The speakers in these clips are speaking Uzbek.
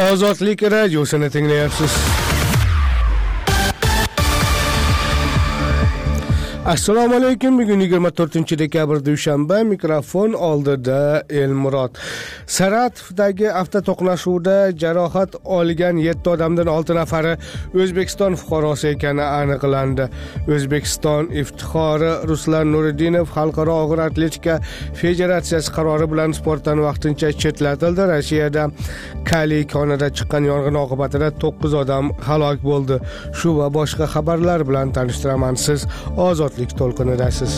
Ozodlik radiosini tinglayapsiz. Assalomu alaykum. Bugun 24-dekabr dushanba. Mikrofon oldida Elmurod. Saratovdagi avtoto'qnashuvda jarohat olgan 7 odamdan 6 nafari O'zbekiston fuqarosi ekani aniqlandi. O'zbekiston iftixori Ruslan Nuriddinov Xalqaro og'ir atletika federatsiyasi qarori bilan sportdan vaqtincha chetlatildi. Rossiyada Kali konida chiqqan yong'in oqibatida 9 odam halok bo'ldi. Shu va boshqa xabarlar bilan tanishtiraman. Siz ozodlik to'lqinidasiz.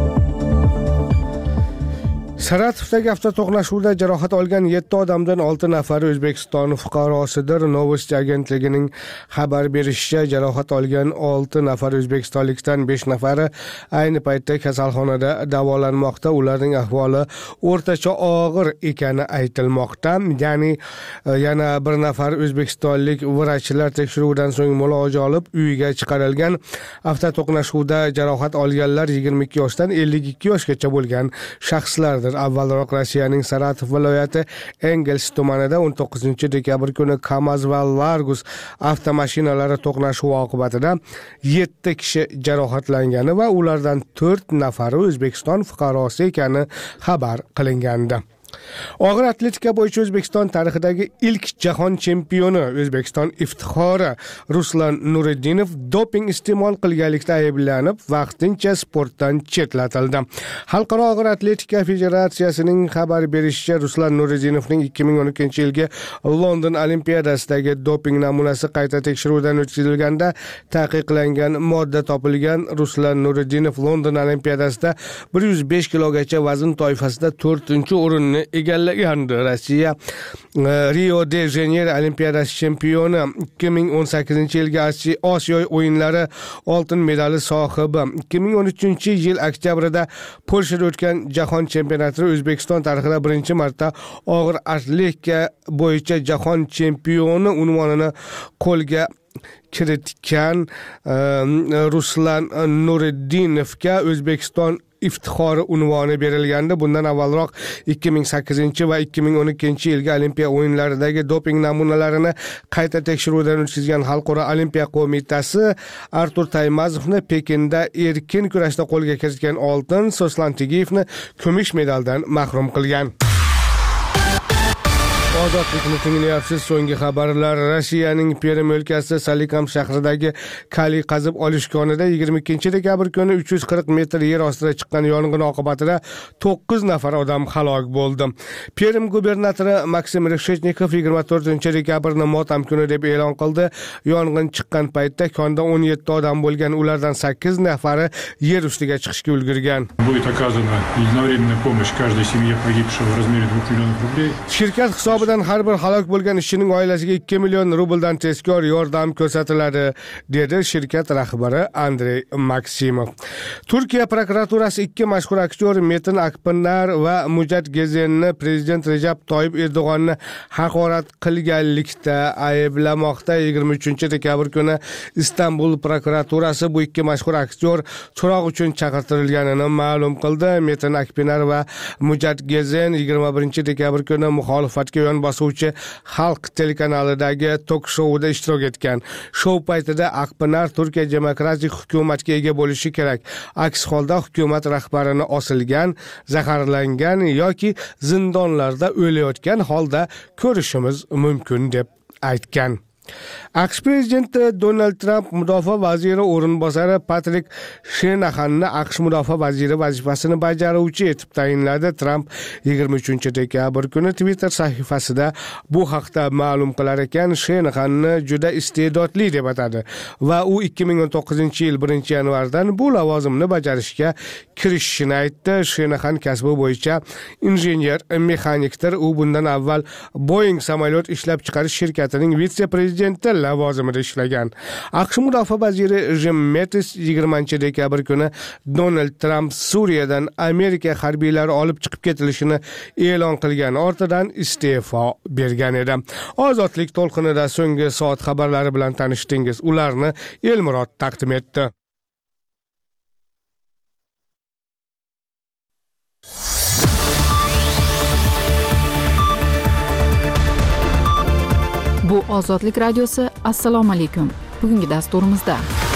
Saratovdagi avtoto'qnashuvda jarohat olgan 7 odamdan 6 nafari O'zbekiston fuqarosidir. Novosti agentligining xabar berishicha, jarohat olgan 6 nafar o'zbekistonlikdan 5 nafari ayni paytda kasalxonada davolanmoqda. Ularning ahvoli o'rtacha og'ir ekani aytilmoqda. Ya'ni yana bir nafar o'zbekistonlik vrachlar tekshiruvdan so'ng muolaja olib uyiga chiqarilgan. Avtoto'qnashuvda jarohat olganlar 22 yoshdan 52 yoshgacha bo'lgan shaxslardir. Avvalroq Rossiyaning Saratov viloyati Engels tumanida 19-dekabr kuni Kamaz va Largus avtomashinalari to'qnashuvi oqibatida 7 kishi jarohatlangani va ulardan 4 nafari O'zbekiston fuqarosi ekani xabar qilingandi. Og'ir atletika bo'yicha O'zbekiston tarixidagi ilk jahon chempioni O'zbekiston iftixori Ruslan Nuriddinov doping iste'mol qilganlikda ayblanib, vaqtincha sportdan chetlatildi. Xalqaro og'ir atletika federatsiyasining xabar berishicha, Ruslan Nuriddinovning 2012-yilgi London Olimpiadasidagi doping namunasi qayta tekshiruvdan o'tkazilganda taqiqlangan modda topilgan. Ruslan Nuriddinov London Olimpiadasida 105 kilogacha vazn toifasida 4-o'rinni egallagandi. Rossiya Rio de Janeiro Olimpiadasi chempioni, 2018-yilgi Osiyo o'yinlari oltin medali sohibi, 2013-yil oktyabrida Polshada o'tgan jahon chempionatida O'zbekiston tarixida birinchi marta og'ir atletika bo'yicha jahon chempioni unvonini qo'lga kiritgan Ruslan Nuriddinovga O'zbekiston iftixori unvoni berilgandi. Bundan avvalroq 2008 va 2012 yilgi Olimpiya o'yinlaridagi doping namunalarini qayta tekshiruvdan o'tkazgan Xalqaro Olimpiya qo'mitasi Artur Taymazovni Pekinda erkin kurashda qo'lga kiritgan oltin, Soslan Tigiyevni kumush medaldan mahrum qilgan. Ozodlikni tinglayapsiz. So'nggi xabarlar. Rossiyaning Perm o'lkasi Salikam shahridagi Kali qazib olish konida 22-dekabr kuni 340 metr yer ostida chiqqan yong'in oqibatida 9 nafar odam halok bo'ldi. Perm gubernatori Maksim Reshchnikov 24-dekabrni motam kuni deb e'lon qildi. Yong'in chiqqan paytda konda 17 odam bo'lgan, ulardan 8 nafari yer ustiga chiqishga ulgurgan. Будет оказана единовременная помощь каждой семье погибшего в размере 2 миллионов рублей. Shirkat hisobidan har bir halok bo'lgan ishchining oilasiga 2 million rubldan tezkor yordam ko'rsatiladi, dedi shirkat rahbari Andrey Maksimov. Turkiya prokuraturasi 2 mashhur aktyor Metin Akpinar va Mujad Gezenni prezident Recep Tayyip Erdo'g'onni haqorat qilganlikda ayblamoqda. 23-dekabr kuni Istanbul prokuraturasi bu 2 mashhur aktyor so'roq uchun chaqirtirilganini ma'lum qildi. Metin Akpinar va Mujad Gezen 21-dekabr kuni muxolifatga yon bosuvchi Xalq telekanalidagi tok-shouda ishtirok etgan. Shou paytida Akpinar Turkiya demokratik hukumatga ega bo'lishi kerak, aks holda hukumat rahbarini osilgan, zaharlangan yoki zindonlarda o'layotgan holda ko'rishimiz mumkin deb aytgan. AQSh prezidenti Donald Trump mudofaa vaziri o'rinbosari Patrik Shenaxanni AQSh mudofaa vaziri vazifasini bajaruvchi etib tayinladi. Trump 23-dekabr kuni Twitter sahifasida bu haqda ma'lum qilar ekan. Shenaxanni juda iste'dodli deb atadi va u 2019-yil 1-yanvardan bu lavozimni bajarishga kirishishini aytdi. Shenaxan kasbi bo'yicha injener mexanikdir. U bundan avval Boeing samolyot ishlab chiqarish shirkatining vitse-prezidenti lavozimida ishlagan. AQSh mudofaa vaziri Jim Mattis 20-dekabr kuni Donald Trump Suriyadan Amerika harbiylari olib chiqib ketilishini e'lon qilgan ortidan iste'fo bergan edi. Ozodlik to'lqinida so'nggi soat xabarlari bilan tanishdingiz. Ularni Elmurod taqdim etdi. Ozodlik radiosi. Assalomu alaykum. Bugungi dasturimizda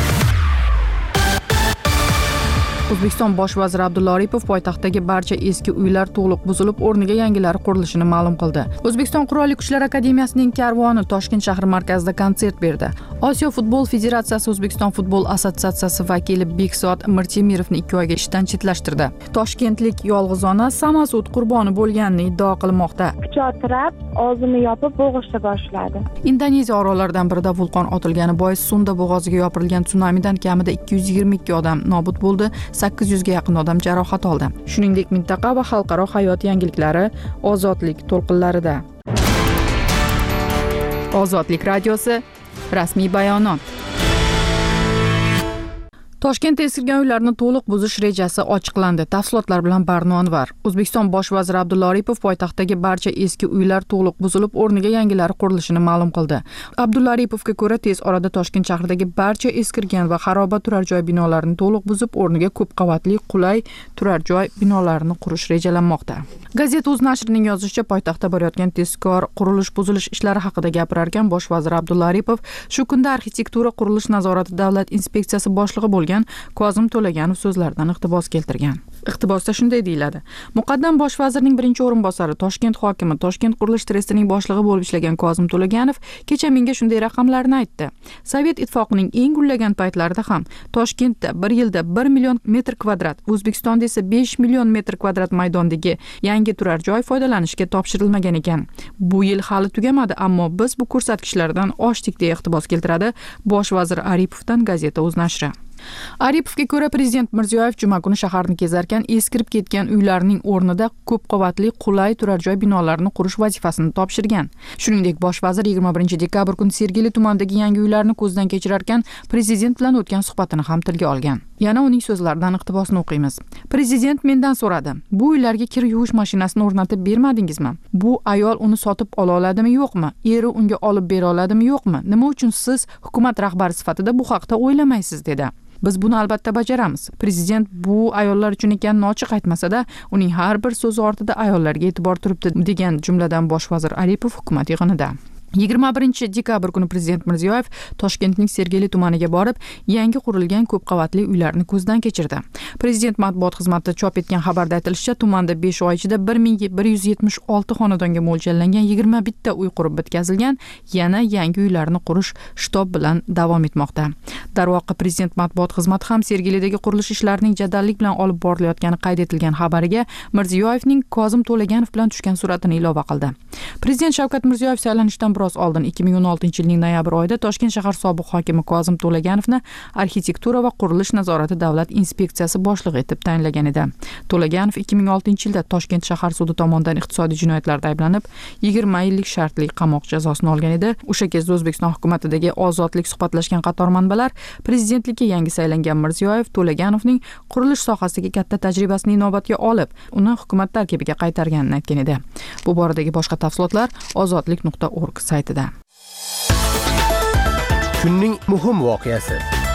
O'zbekiston bosh vaziri Abdulla Aripov poytaxtdagi barcha eski uylar to'liq buzilib, o'rniga yangilari qurilishini ma'lum qildi. O'zbekiston Qurolli Kuchlar akademiyasining karvoni Toshkent shahri markazida konsert berdi. Osiyo futbol federatsiyasi O'zbekiston futbol assotsiatsiyasi vakili Bekzod Mirtemirovni 2 oyga ishdan chetlashtirdi. Toshkentlik yolg'izona Samasud qurboni bo'lganini iddao qilmoqda. Pichoq tirab, og'zini yopib bo'g'ishni boshladi. Indoneziya orollaridan birida vulqon otilgani bois Sunda bo'g'oziga yopirilgan tsunamidan kamida 222 odam nobud bo'ldi. 800 ga yaqin odam jarohat oldi. Shuningdek, mintaqa va xalqaro hayot yangiliklari Ozodlik to'lqinlarida. Ozodlik radiosi rasmiy bayonot. Toshkentda eskirgan uylarni to'liq buzish rejasi ochiqlandi. Tafsilotlar bilan Barno Anvar. O'zbekiston bosh vaziri Abdulla Aripov poytaxtdagi barcha eski uylar to'liq buzilib, o'rniga yangilari qurilishini ma'lum qildi. Abdulla Aripovga ko'ra, tez orada Toshkent shahridagi barcha eskirgan va xaroba turar joy binolarini to'liq buzib, o'rniga ko'p qavatli, qulay turar joy binolarini qurish rejalanmoqda. Gazeta.uz nashrining yozishicha, poytaxtda borayotgan tezkor qurilish-buzilish ishlari haqida gapirarkan bosh vazir Abdulla Aripov shu kunda arxitektura qurilish nazorati davlat inspeksiyasi boshlig'i bo'lgan Kozim To'laganov so'zlaridan iqtibos keltirgan. Iqtibosda shunday deyiladi: Muqaddam bosh vazirning birinchi o'rinbosari, Toshkent hokimi, Toshkent qurilish trustining boshlig'i bo'lib ishlagan Kozim To'laganov kecha menga shunday raqamlarni aytdi. Sovet ittifoqining eng gullagan paytlarida ham Toshkentda bir yilda 1 million metr kvadrat, O'zbekistonda esa 5 million metr kvadrat maydondagi yangi turar joy foydalanishga topshirilmagan ekan. Bu yil hali tugamadi, ammo biz bu ko'rsatkichlardan oshdik, deya iqtibos keltiradi bosh vazir Aripovdan Gazeta.uz nashri. Aripovga ko'ra, prezident Mirziyoyev juma kuni shaharni kezarkan eskirib ketgan uylarning o'rnida ko'p qavatli, qulay turar joy binolarini qurish vazifasini topshirgan. Shuningdek, bosh vazir 21 dekabr kuni Sergeli tumanidagi yangi uylarni ko'zdan kechirarkan prezident bilan o'tgan suhbatini ham tilga olgan. Yana uning so'zlaridan iqtibosni o'qiymiz. Prezident mendan so'radi: "Bu uylarga kir yuvish mashinasini o'rnatib bermadingizmi? Bu ayol uni sotib ola oladimi, yo'qmi? Eri unga olib bera oladimi, yo'qmi? Nima uchun siz hukumat rahbari sifatida bu haqda o'ylamaysiz?" dedi. Biz buni albatta bajaramiz. Prezident bu ayollar uchun ekanini ochiq aytmasa-da, uning har bir so'zi ortida ayollarga e'tibor turibdi, degan jumladan bosh vazir Aripov hukumat yig'inida. 21 dekabr kuni prezident Mirziyoyev Toshkentning Sergeli tumaniga borib, yangi qurilgan ko'p qavatli uylarni ko'zdan kechirdi. Prezident matbuot xizmati chop etgan xabarda aytilishicha, tumanda 5 oy ichida 1176 xonadonga mo'ljallangan 21 ta uy qurib bitkazilgan, yana yangi uylarni qurish shtob bilan davom etmoqda. Darvoqe, prezident matbuot xizmati ham Sergelidagi qurilish ishlarining jadallik bilan olib borilayotgani qayd etilgan xabariga Mirziyoyevning Kozim To'laganov bilan tushgan suratini ilova qildi. Prezident Shavkat Mirziyoyev saylanishdan biroz oldin 2016-yilning noyabr oyida Toshkent shahar sobiq hokimi Kozim To'laganovni arxitektura va qurilish nazorati davlat inspeksiyasi boshlig'i etib tayinlagan edi. To'laganov 2006-yilda Toshkent shahar sudi tomonidan iqtisodiy jinoyatlarda ayblanib, 20 yillik shartli qamoq jazosini olgan edi. O'sha kezda O'zbekiston hukumatidagi ozodlik suhbatlashgan qator manbalar prezidentlikka yangi saylangan Mirziyoyev To'laganovning qurilish sohasidagi katta tajribasini inobatga olib, uni hukumat tarkibiga qaytarganini aytgan edi. Bu boradagi boshqa tafsilotlar ozodlik.org saytida. Kunning muhim voqeasi.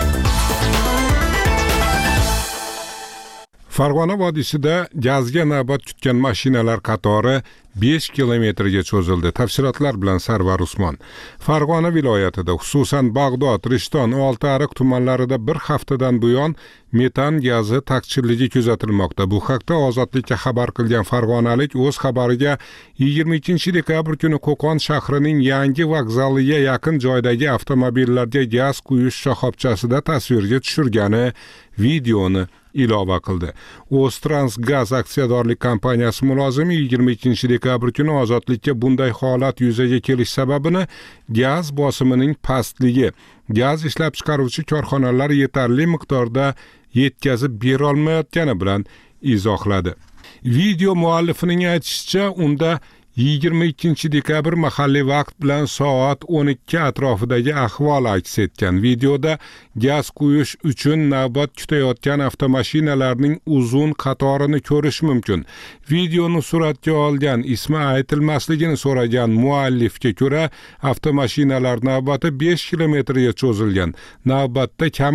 Farg'ona vodiysida gazga navbat kutgan mashinalar qatori 5 kilometrga cho'zildi. Tafsilotlar bilan Sarvar Usmon. Farg'ona viloyatida, xususan Bag'dod, Rishton, Oltiariq tumanlarida bir haftadan buyon metan gazi taqchilligi kuzatilmoqda. Bu haqda Ozodlikka xabar qilgan farg'onalik o'z xabariga 22 dekabr kuni Qo'qon shahrining yangi vokzaliga yaqin joydagi avtomobillarga gaz quyish shoxobchasida tasvirga tushirgani videoni ilova qildi. O'ztransgaz aksiyadorlik kompaniyasi mulozimi 22 dekabr kuni Ozodlikka bunday holat yuzaga kelish sababini gaz bosimining pastligi, gaz ishlab chiqaruvchi korxonalar yetarli miqdorda yetkazib bera olmayotgani bilan izohladi. Video muallifining aytishicha, unda 22 dekabr mahalliy vaqt bilan soat 12 atrofidagi ahvol aks etgan. Videoda gaz quyish uchun navbat kutayotgan avtomashinalarning uzun qatorini ko'rish mumkin. Videoni suratga olgan, ismi aytilmasligini so'ragan muallifga ko'ra, avtomashinalar navbati 5 kilometrga cho'zilgan. Navbatda kamida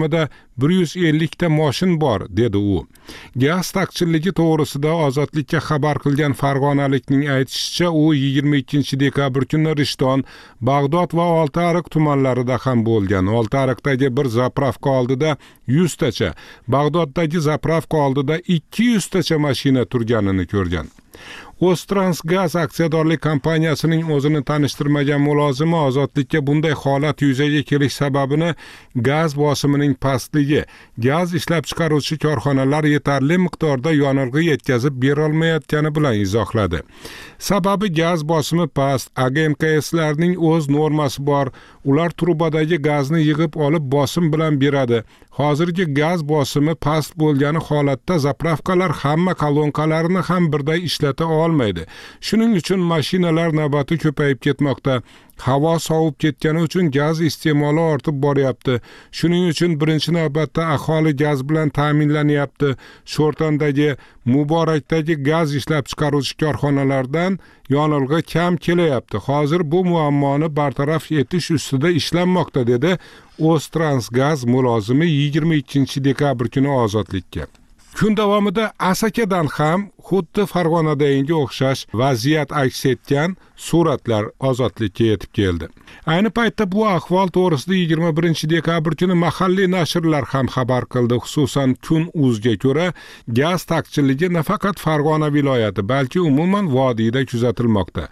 150 ta mashin bor, dedi u. Gaz taqchilligi to'g'risida Ozodlikka xabar qilgan farg'onalikning aytishicha, u 22 dekabr kuni Rishton, Bag'dod va Oltiariq tumanlarida ham bo'lgan. Oltiariqdagi bir zapravka oldida 100 tacha, Bag'doddagi zapravka oldida 200 tacha mashina turganini ko'rgan. O'ztransgaz aksiyadorlik kompaniyasining o'zini tanishtirmagan mulozimi Ozodlikka bunday holat yuzaga kelish sababini gaz bosimining pastligi, gaz ishlab chiqaruvchi korxonalar yetarli miqdorda yonilg'i yetkazib bera olmayotgani bilan izohladi. Sababi gaz bosimi past, AGMKSlarning o'z normasi bor. Ular trubadagi gazni yig'ib olib bosim bilan beradi. Hozirgi gaz bosimi past bo'lgani holatda zapravkalar hamma kolonkalarni ham birday ishlata olmaydi. Shuning uchun mashinalar navbati ko'payib ketmoqda. Havo sovib ketgani uchun gaz iste'moli ortib boryapti. Shuning uchun birinchi navbatda aholi gaz bilan ta'minlanyapti. Sho'rtondagi, Muborakdagi gaz ishlab chiqaruvchi korxonalardan yonilg'i kam kelyapti. Hozir bu muammoni bartaraf etish ustida ishlanmoqda, dedi O'ztransgaz mulozimi 22 dekabr kuni Ozodlikka. Kun davomida Asakadan ham xuddi Farg'onadagi o'xshash vaziyat aks etgan suratlar Ozodlikka yetib keldi. Ayni paytda bu ahvol to'g'risida 21 dekabr kuni mahalliy nashrlar ham xabar qildi. Xususan Kun.uzga ko'ra, gaz taqchilligi nafaqat Farg'ona viloyati, balki umuman vodiyda kuzatilmoqda.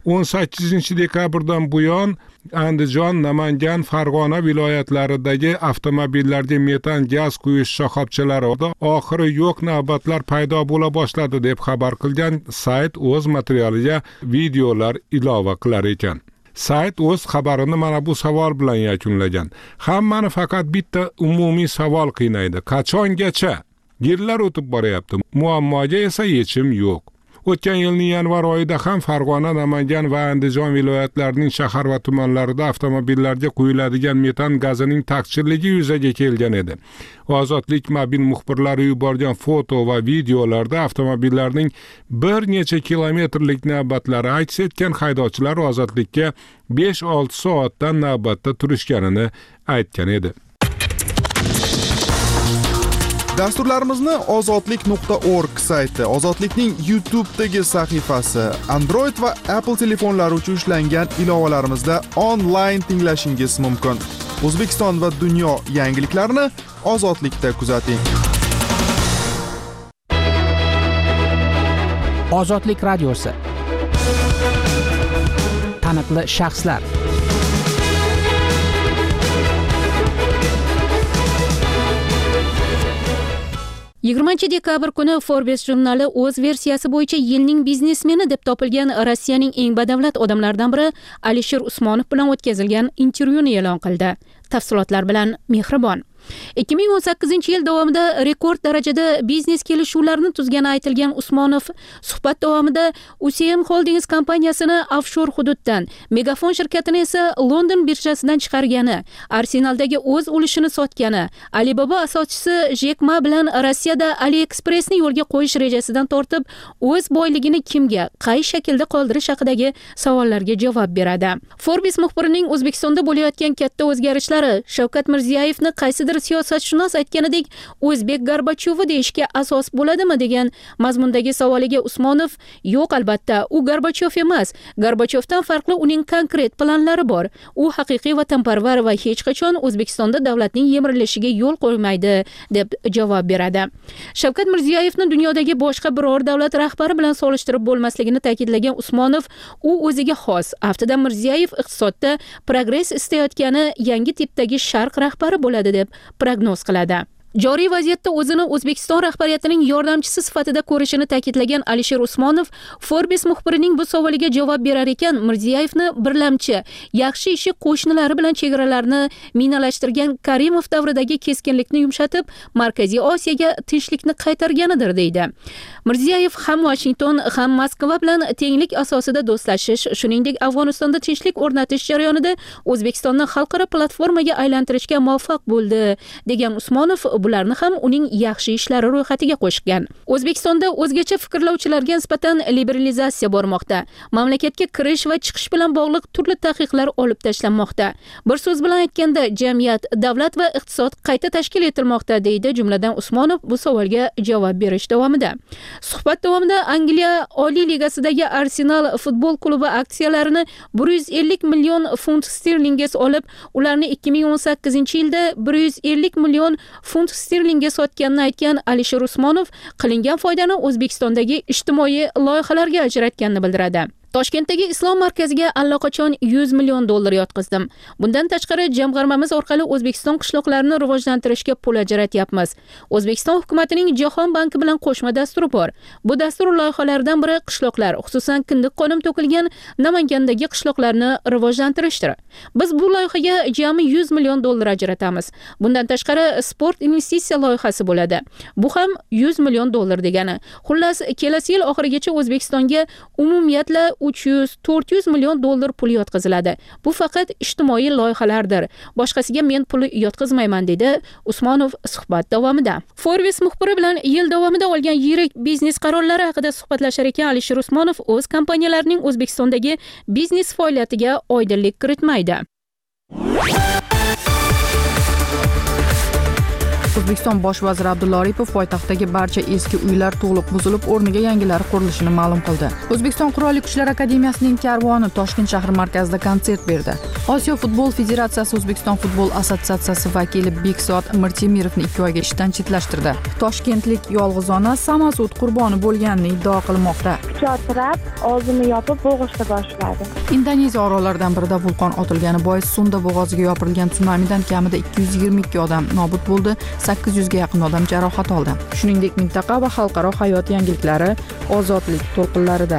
18 dekabrdan buyon Andijon, Namangan, Farg'ona viloyatlaridagi avtomobillarga metan gaz quyish shoxobchalarida oxiri yo'q navbatlar paydo bo'la boshladi, deb xabar qilgan sayt o'z materialiga videolar ilova qilar ekan. Sayt o'z xabarini mana bu savol bilan yakunlagan. Hammani faqat bitta umumiy savol qiynaydi. Qachongacha? Yillar o'tib boryapti. Muammoga esa yechim yo'q. O'tgan yilning yanvar oyida ham Farg'ona, Namangan va Andijon viloyatlarining shahar va tumanlarida avtomobillarga quyiladigan metan gazining taqchilligi yuzaga kelgan edi. Ozodlik mobil muxbirlari yuborgan foto va videolarda avtomobillarning bir necha kilometrlik navbatlari aks etgan haydovchilar Ozodlikka 5-6 soatdan navbatda turishganini aytgan edi. Dasturlarimizni ozodlik.org sayti, Ozodlikning YouTube'dagi sahifasi, Android va Apple telefonlari uchun ishlangan ilovalarimizda onlayn tinglashingiz mumkin. O'zbekiston va dunyo yangiliklarini Ozodlikda kuzating. Ozodlik radiosi. Taniqli shaxslar. dekabr kuni Forbes jurnali o'z versiyasi bo'yicha yilning biznesmeni deb topilgan Rossiyaning eng badavlat odamlaridan biri Alisher Usmonov bilan o'tkazilgan intervyuni e'lon qildi. Tafsilotlar bilan Mehribon. 2018-yil davomida rekord darajada biznes kelishuvlarini tuzgani aytilgan Usmonov suhbat davomida UCM Holdings kompaniyasini offshor hududdan, Megafon shirkatini esa London birjasidan chiqargani, Arsenaldagi o'z ulushini sotgani, Alibaba asoschisi Jack Ma bilan Rossiyada AliExpressni yo'lga qo'yish rejasidan tortib, o'z boyligini kimga, qay shaklda qoldirish haqidagi savollarga javob beradi. Forbes muxbirining O'zbekistonda bo'layotgan katta o'zgarishlari Shavkat Mirziyoyevni qaysidir siyosatshunos aytganidek O'zbek Gorbachyov deyishga asos bo'ladimi degan mazmundagi savoliga Usmonov yo'q, albatta, u Gorbachyov emas. Gorbachyovdan farqli uning konkret planlari bor. U haqiqiy vatanparvar va hech qachon O'zbekistonda davlatning yemirilishiga yo'l qo'ymaydi deb javob beradi. Shavkat Mirziyoyevni dunyodagi boshqa biror davlat rahbari bilan solishtirib bo'lmasligini ta'kidlagan Usmonov, u o'ziga xos. Aftidan Mirziyoyev iqtisodda progress istayotgani yangi tipdagi sharq rahbari bo'ladi deb prognoz qiladi. Joriy vaziyatda o'zini O'zbekiston rahbariyatining yordamchisi sifatida ko'rishini ta'kidlagan Alisher Usmonov Forbes muxbirining bu savoliga javob berar ekan, Mirziyoyevni birlamchi, yaxshi ishi qo'shnilari bilan chegaralarni minalashtirgan Karimov davridagi keskinlikni yumshatib, Markaziy Osiyoga tinchlikni qaytarganidir deydi. Mirziyoyev ham Washington, ham Moskva bilan tenglik asosida do'stlashish, shuningdek Afg'onistonda tinchlik o'rnatish jarayonida O'zbekistonni xalqaro platformaga aylantirishga muvaffaq bo'ldi degan Usmonov bularni ham uning yaxshi ishlari ro'yxatiga qo'shgan. O'zbekistonda o'zgacha fikrlovchilarga nisbatan liberalizatsiya bormoqda. Mamlakatga kirish va chiqish bilan bog'liq turli taqiqlar olib tashlanmoqda. Bir so'z bilan aytganda, jamiyat, davlat va iqtisod qayta tashkil etilmoqda, deydi jumladan Usmonov bu savolga javob berish davomida. Suhbat davomida Angliya Oliy Ligasidagi Arsenal futbol klubi aksiyalarini 150 million funt sterlingga olib, ularni 2018-yilda 150 million funt sterlingga sotganini aytgan Alisher Usmonov qilingan foydani O'zbekistondagi ijtimoiy loyihalarga ajratganini bildiradi. Toshkentdagi Islom markaziga allaqachon 100 million dollar yotqizdim. Bundan tashqari jamg'armamiz orqali O'zbekiston qishloqlarini rivojlantirishga pul ajratyapmiz. O'zbekiston hukumatining Jahon banki bilan qo'shma dasturi bor. Bu dastur loyihalaridan biri qishloqlar, xususan kindiq qo'nim to'kilgan Namangandagi qishloqlarni rivojlantirishdir. Biz bu loyihaga jami 100 million dollar ajratamiz. Bundan tashqari sport investitsiya loyihasi bo'ladi. Bu ham 100 million dollar degani. Xullas, kelasi yil oxirigacha O'zbekistonga umumiyatla 300-400 million dollar pul yotqiziladi. Bu faqat ijtimoiy loyihalardir. Boshqasiga men pul yotqizmayman, dedi Usmonov suhbat davomida. Forbes muxbiri bilan yil davomida olgan yirik biznes qarorlari haqida suhbatlashar ekan Alisher Usmonov o'z kompaniyalarining O'zbekistondagi biznes faoliyatiga oydinlik kiritmaydi. O'zbekiston bosh vaziri Abdulla Aripov poytaxtdagi barcha eski uylar to'liq buzilib, o'rniga yangilari qurilishini ma'lum qildi. O'zbekiston Qurolli Kuchlar akademiyasining karvoni Toshkent shahri markazida konsert berdi. Osiyo futbol federatsiyasi O'zbekiston futbol assotsiatsiyasi vakili Bekzod Mirtemirovni 2 oyga ishdan chetlashtirdi. Toshkentlik yolg'izona Samasud qurboni bo'lganini iddao qilmoqda. Pichoqtirab, og'zini yopib bo'g'ishni boshladi. Indoneziya orollaridan birida vulqon otilgani bois Sunda bo'g'oziga yopirilgan tsunamidan kamida 222 odam nobud bo'ldi. 800 ga yaqin odam jarohat oldi. Shuningdek, mintaqa va xalqaro hayot yangiliklari ozodlik to'lqinlarida.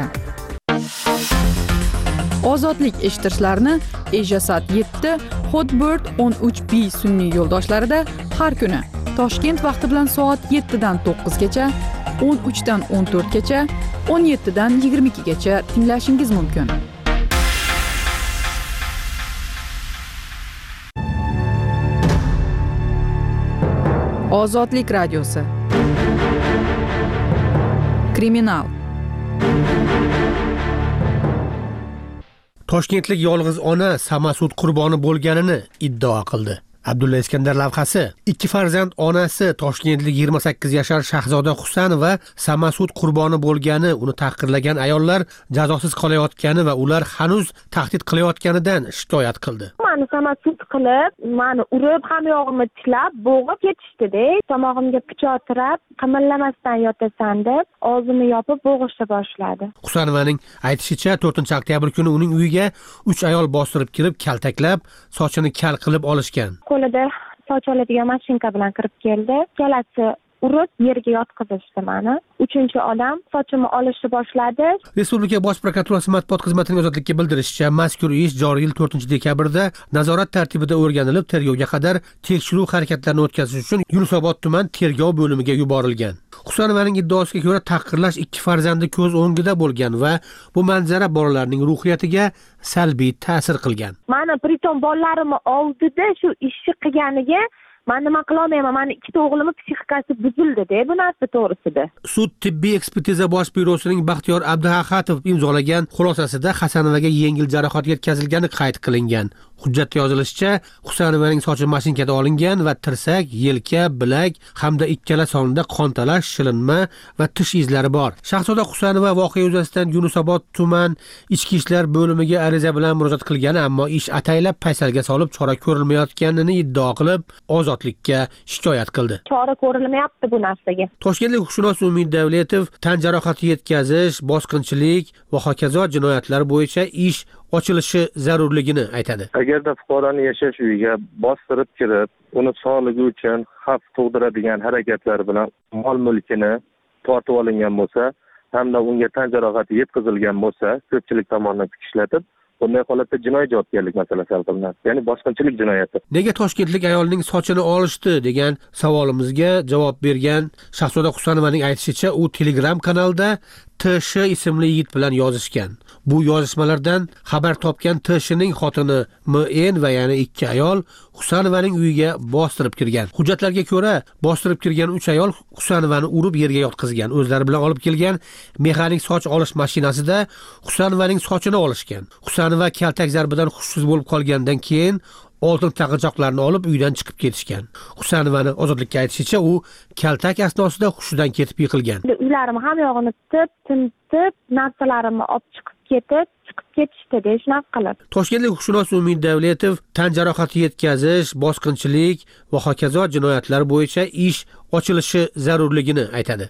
Ozodlik eshittirishlarni Ejasat 7, Hotbird 13B sun'iy yo'ldoshlarida har kuni Toshkent vaqti bilan soat 7 dan 9 gacha, 13 dan 14 gacha, 17 dan 22 gacha tinglashingiz mumkin. Ozodlik radiosi. Kriminal. Toshkentlik yolg'iz ona Samasud qurboni bo'lganini iddao qildi. Abdulla Iskandar lavhasi. 2 farzand onasi Toshkentlik 28 yashar Shahzoda Husanova Samasud qurboni bo'lgani, uni tahqirlagan ayollar jazosiz qolayotgani va ular hanuz tahdid qilayotganidan shikoyat qildi. Mani Samasud qilib, mani urib, hamyog'imni tishlab, bo'g'ib ketishdi-da. Tomog'imga pichoq tirab, qimirlamasdan yotasan deb, og'zimni yopib bo'g'ishni boshladi. Husanovaning aytishicha, 4-oktyabr kuni uning uyiga 3 ayol bostirib kirib, kaltaklab, sochini kal qilib olishgan. Qo'lida soch oladigan mashinka bilan kirib keldi. Kalasi urib yerga yotqizishdi meni. 3-odam sochimni olishni boshladi. Respublika Bosh prokuraturasi matbuot xizmatining ozodlikka bildirishicha, mazkur ish joriy yil 4-dekabrda nazorat tartibida o'rganilib, tergovga qadar tekshiruv harakatlarini o'tkazish uchun Yunusobod tuman tergov bo'limiga yuborilgan. Husanovaning iddaosiga ko'ra, tahqirlash 2 farzandi ko'z o'ngida bo'lgan va bu manzara bolalarning ruhiyatiga salbiy ta'sir qilgan. Meni pritom bolalarimni oldida shu ishni qilganiga men nima qila olmayman. Meni 2 o'g'limning psixikasi buzildi-da bu narsa to'g'risida. Sud tibbiy ekspertiza bosh byurosining Baxtiyor Abduhaxatov imzolagan xulosasida Hasanovaga yengil jarohat yetkazilgani qayd qilingan. Hujjatda yozilishicha, Husanovaning sochi mashinkada olingan va tirsak, yelka, bilak hamda ikkala sonida qontalash, shilinma va tish izlari bor. Shahzoda Husanova voqea yuzasidan Yunusobod tuman ichki ishlar bo'limiga ariza bilan murojaat qilgan, ammo ish ataylab paysalga solib chora ko'rilmayotganini iddao qilib, ozodlikka shikoyat qildi. Chora ko'rilmayapti bu narsaga. Toshkentlik huquqshunos Umid Davletov tan jarohati yetkazish, bosqinchilik va hokazo jinoyatlar bo'yicha ish ochilishi zarurligini aytadi. Agarda fuqaroni yashash uyiga bostirib kirib, uni sog'ligi uchun xavf tug'diradigan harakatlar bilan mol-mulkini tortib olingan bo'lsa, hamda unga tan jarohati yetkazilgan bo'lsa, ko'pchilik tomonidan kuch ishlatib, bunday holatda jinoiy javobgarlik masalasi hal qilinadi. Ya'ni bosqinchilik jinoyati. Nega toshkentlik ayolning sochini olishdi degan savolimizga javob bergan Shahzoda Husanovaning aytishicha, u Telegram kanalda TSH ismli yigit bilan yozishgan. Bu yozishmalardan xabar topgan TSHning xotini MN va yana 2 ayol Husanovaning uyiga bostirib kirgan. Hujjatlarga ko'ra, bostirib kirgan 3 ayol Husanovani urib yerga yotqizgan. O'zlari bilan olib kelgan mexanik soch olish mashinasida Husanovaning sochini olishgan. Husanova kaltak zarbidan hushsiz bo'lib qolgandan keyin oltin taqinchoqlarni olib uydan chiqib ketishgan. Husanovani ozodlikka aytishicha, u kaltak asnosida hushidan ketib yiqilgan. Uylarim ham yog'ini tintib, narsalarimni olib chiqib ketishdi, shunaqa qilib. Toshkentlik huquqshunos Umid Davletov tan jarohati yetkazish, bosqinchilik va hokazo jinoyatlar bo'yicha ish ochilishi zarurligini aytadi.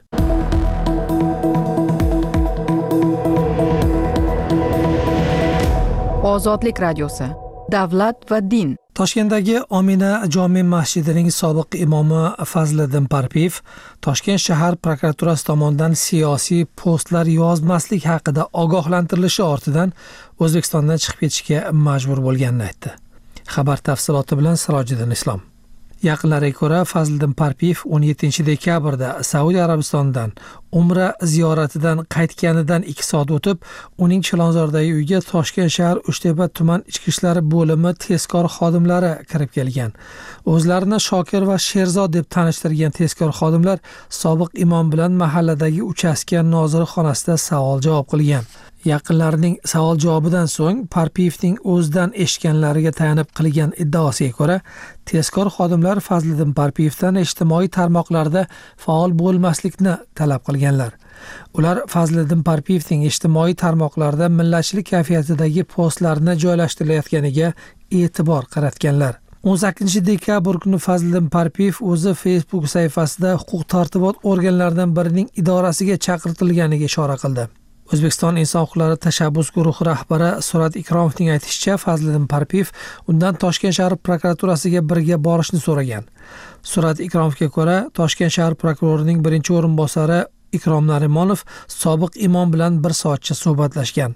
Ozodlik radiosi. Davlat va din. Toshkentdagi Omina jome masjidining sobiq imomi Fazliddin Parpiyev Toshkent shahar prokuraturasi tomonidan siyosiy postlar yozmaslik haqida ogohlantirilishi ortidan O'zbekistondan chiqib ketishga majbur bo'lganini aytdi. Xabar tafsiloti bilan Sirojiddin Islom. Yaqinlariga ko'ra, Fazliddin Parpiyev 17-dekabrda Saudiya Arabistonidan Umra ziyoratidan qaytganidan 2 soat o'tib, uning Chilonzordagi uyga Toshkent shahar Uchtepa tuman ichki ishlar bo'limi tezkor xodimlari kirib kelgan. O'zlarini Shokir va Sherzod deb tanishtirgan tezkor xodimlar sobiq imom bilan mahalladagi uchastka nozirxonasida savol-javob qilgan. Yaqinlarining savol-javobidan so'ng Parpiyevning o'zidan eshitganlariga tayanib qilgan iddaosiga ko'ra, tezkor xodimlar Fazliddin Parpiyevdan ijtimoiy tarmoqlarda faol bo'lmaslikni talab qilganlar. Ular Fazliddin Parpiyevning ijtimoiy tarmoqlarda millatchilik kayfiyatidagi postlarni joylashtirilayotganiga e'tibor qaratganlar. 18-dekabr kuni Fazliddin Parpiyev o'zi Facebook sahifasida huquq-tartibot organlaridan birining idorasiga chaqirtirilganiga ishora qildi. O'zbekiston inson huquqlari tashabbus guruhi rahbari Surat Ikromovning aytishicha, Fazliddin Parpiyev undan Toshkent shahar prokuraturasiga birga borishni so'ragan. Surat Ikromovga ko'ra, Toshkent shahar prokurorining birinchi o'rinbosari Ikrom Narimonov sobiq imom bilan 1 soatcha suhbatlashgan.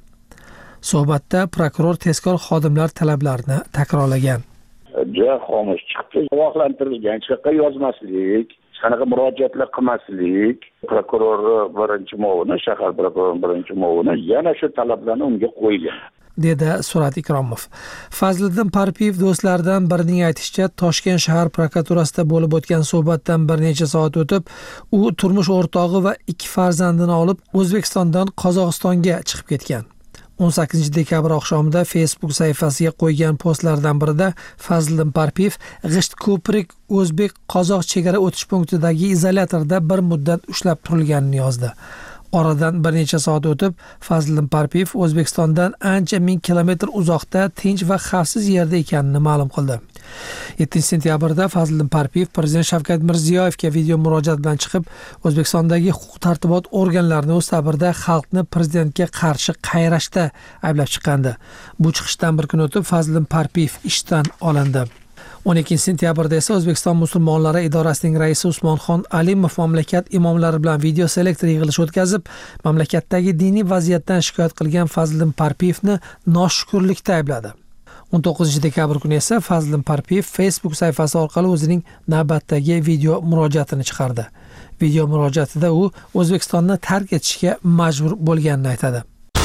Suhbatda prokuror tezkor xodimlar talablarini takrorlagan. Juda xomush chiqdi. Ogohlantirilgan, hech qayerga yozmaslik, qanaqa murojaatlar qilmaslik, prokuror birinchi muavini, shahar prokurori birinchi muavini yana shu talablarni unga qo'ygan, dedi Surat Ikromov. Fazliddin Parpiyev do'stlaridan birining aytishicha, Toshkent shahar prokuraturasida bo'lib o'tgan suhbatdan bir necha soat o'tib, u turmush o'rtog'i va 2 farzandini olib O'zbekistondan Qozog'istonga chiqib ketgan. 18-dekabr oqshomida Facebook sahifasiga qo'ygan postlardan birida Fazliddin Parpiyev G'isht ko'prik o'zbek-qozoq chegara o'tish punktidagi izolyatorda bir muddat ushlab turilganini yozdi. Oradan bir necha soat o'tib, Fazliddin Parpiyev O'zbekistondan ancha ming kilometr uzoqda tinch va xavfsiz yerda ekanini ma'lum qildi. 7-sentyabrda Fazliddin Parpiyev Prezident Shavkat Mirziyoyevga video murojaat bilan chiqib, O'zbekistondagi huquq-tartibot organlarini o'z ta'birida xalqni prezidentga qarshi qayrashda ayblab chiqqandi. Bu chiqishdan bir kun o'tib Fazliddin Parpiyev ishdan olindi. 12-sentyabrda esa O'zbekiston musulmonlari idorasining raisi Usmonxon Alimov mamlakat imomlari bilan video selektor yig'ilishi o'tkazib, mamlakatdagi diniy vaziyatdan shikoyat qilgan Fazliddin Parpiyevni noshukrlikda aybladi. 19-dekabr kuni esa Fazliddin Parpiyev Facebook sahifasi orqali o'zining navbatdagi video murojaatini chiqardi. Video murojaatida u O'zbekistonni tark etishga majbur bo'lganini aytadi.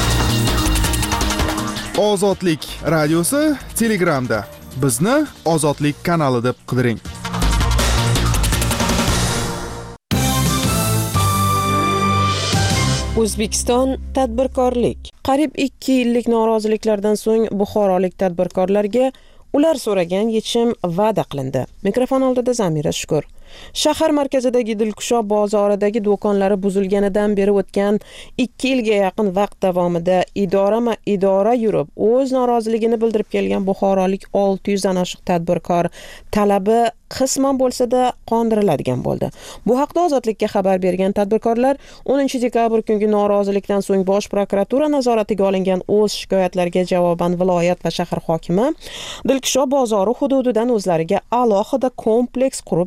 Ozodlik radiosi Telegramda. Bizni Ozodlik kanali deb qidiring. O'zbekiston tadbirkorlik. Qariyb 2 yillik noroziliklardan so'ng buxorolik tadbirkorlarga ular so'ragan yechim va'da qilindi. Mikrofon oldida Zamira Shukur. Shahar markazidagi Dilkusho bozoridagi do'konlari buzilganidan beri o'tgan 2 yilga yaqin vaqt davomida idora yurib, o'z noroziligini bildirib kelgan buxorolik 600 dan oshiq tadbirkor talabi qisman bo'lsa-da qondiriladigan bo'ldi. Bu haqda Ozodlikka xabar bergan tadbirkorlar 10-dekabr kungi norozilikdan so'ng Bosh prokuratura nazoratiga olingan o'z shikoyatlariga javoban viloyat va shahar hokimi Dilkusho bozori hududidan o'zlariga alohida kompleks qurib berishni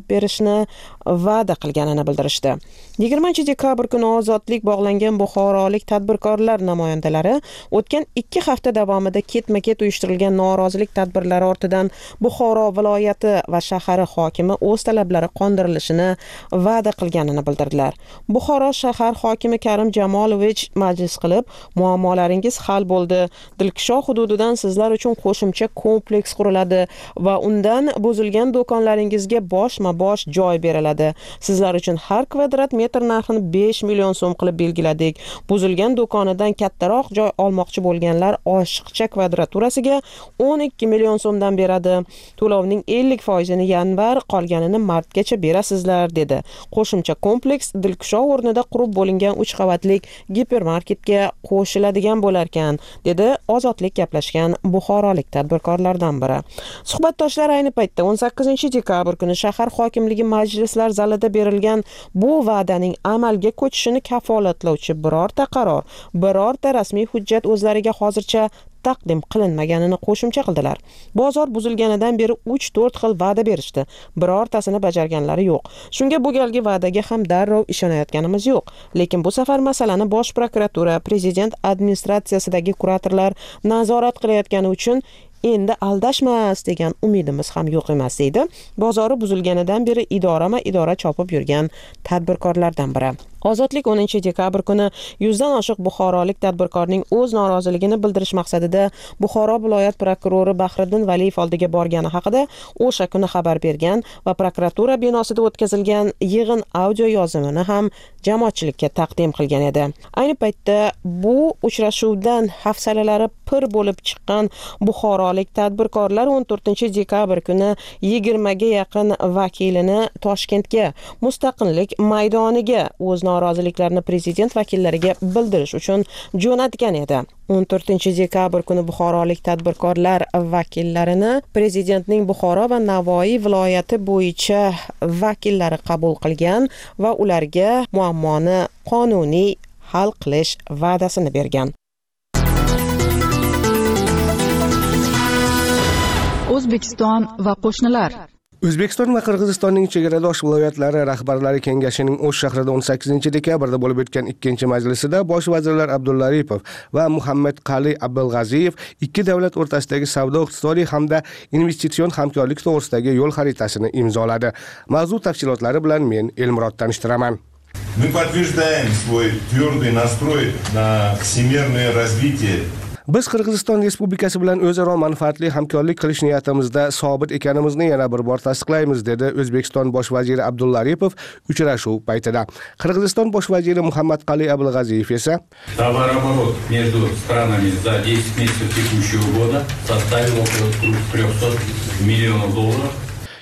qo'shilishini va'da qilganini bildirishdi. 20 dekabr kuni ozodlik bog'langan buxorolik tadbirkorlar namoyandalari o'tgan 2 hafta davomida ketma-ket uyushtirilgan norozilik tadbirlari ortidan Buxoro viloyati va shahar hokimi o'z talablari qondirilishini va'da qilganini bildirdilar. Buxoro shahar hokimi Karim Jamolovich majlis qilib, muammolaringiz hal bo'ldi. Dilkusho hududidan sizlar uchun qo'shimcha kompleks quriladi va undan buzilgan do'konlaringizga boshma-bosh joy beriladi. Sizlar uchun har kvadrat metr narxini 5 million so'm qilib belgiladik. Buzilgan do'konidan kattaroq joy olmoqchi bo'lganlar oshiqcha kvadraturasiga 12 million so'mdan beradi. To'lovning 50%ni yanvar, qolganini martgacha berasizlar, dedi. Qo'shimcha kompleks Dilkusho o'rnida qurib bo'lingan 3 qavatlik gipermarketga qo'shiladigan bo'lar ekan, dedi ozodlik gaplashgan buxorolik tadbirkorlardan biri. Suhbatdoshlar ayni paytda 18 dekabr kuni shahar hokimligi majlislar zalida berilgan bu va'daning amalga ko'chishini kafolatlovchi birorta qaror, birorta rasmiy hujjat o'zlariga hozircha taqdim qilinmaganini qo'shimcha qildilar. Bozor buzilganidan beri 3-4 xil va'da berishdi. Birortasini bajarganlari yo'q. Shunga bu galgi va'daga ham darrov ishonayotganimiz yo'q. Lekin bu safar masalani Bosh prokuratura, prezident administratsiyasidagi kuratorlar nazorat qilayotgani uchun endi aldashmas degan umidimiz ham yo'q emas, deydi. Bozori buzilganidan beri idora chopib yurgan tadbirkorlardan biri. Ozodlik 10 dekabr kuni 100 dan oshiq buxorolik tadbirkorning o'z noroziligini bildirish maqsadida Buxoro viloyat prokurori Bahriddin Valiyev oldiga borgani haqida o'sha kuni xabar bergan va prokuratura binosida o'tkazilgan yig'in audio yozimini ham jamoatchilikka taqdim qilgan edi. Ayni paytda bu uchrashuvdan hafsalalari pir bo'lib chiqqan buxorolik tadbirkorlar 14 dekabr kuni 20 ga yaqin vakilini Toshkentga, Mustaqillik maydoniga o'z noroziliklarini prezident vakillariga bildirish uchun jo'natgan edi. 14 dekabr kuni buxorolik tadbirkorlar vakillarini prezidentning Buxoro va Navoiy viloyati bo'yicha vakillari qabul qilgan va ularga muammoni qonuniy hal qilish va'dasini bergan. O'zbekiston va qo'shnilar. O'zbekiston va Qirg'izistonning chegaradosh viloyatlari rahbarlari kengashining O'sh shahrida 18 dekabrda bo'lib o'tgan 2-majlisida bosh vazirlar Abdulla Aripov va Muhammad Qali Abdulg'aziyev ikki davlat o'rtasidagi savdo-iqtisodiy hamda investitsion hamkorlik to'g'risidagi yo'l xaritasini imzoladi. Mavzu tafsilotlari bilan men Elmurod tanishtiraman. Мы подтверждаем свой твердый настрой на всемирное развитие. Biz Qirg'iziston Respublikasi bilan o'zaro manfaatli hamkorlik qilish niyatimizda sobit ekanimizni yana bir bor tasdiqlaymiz, dedi O'zbekiston bosh vaziri Abdulla Aripov uchrashuv paytida. Qirg'iziston bosh vaziri Muhammad Qali Abdulg'aziyev esa товарооборот между странами за 10 месяцев текущего года составил около 300 миллионов долларов.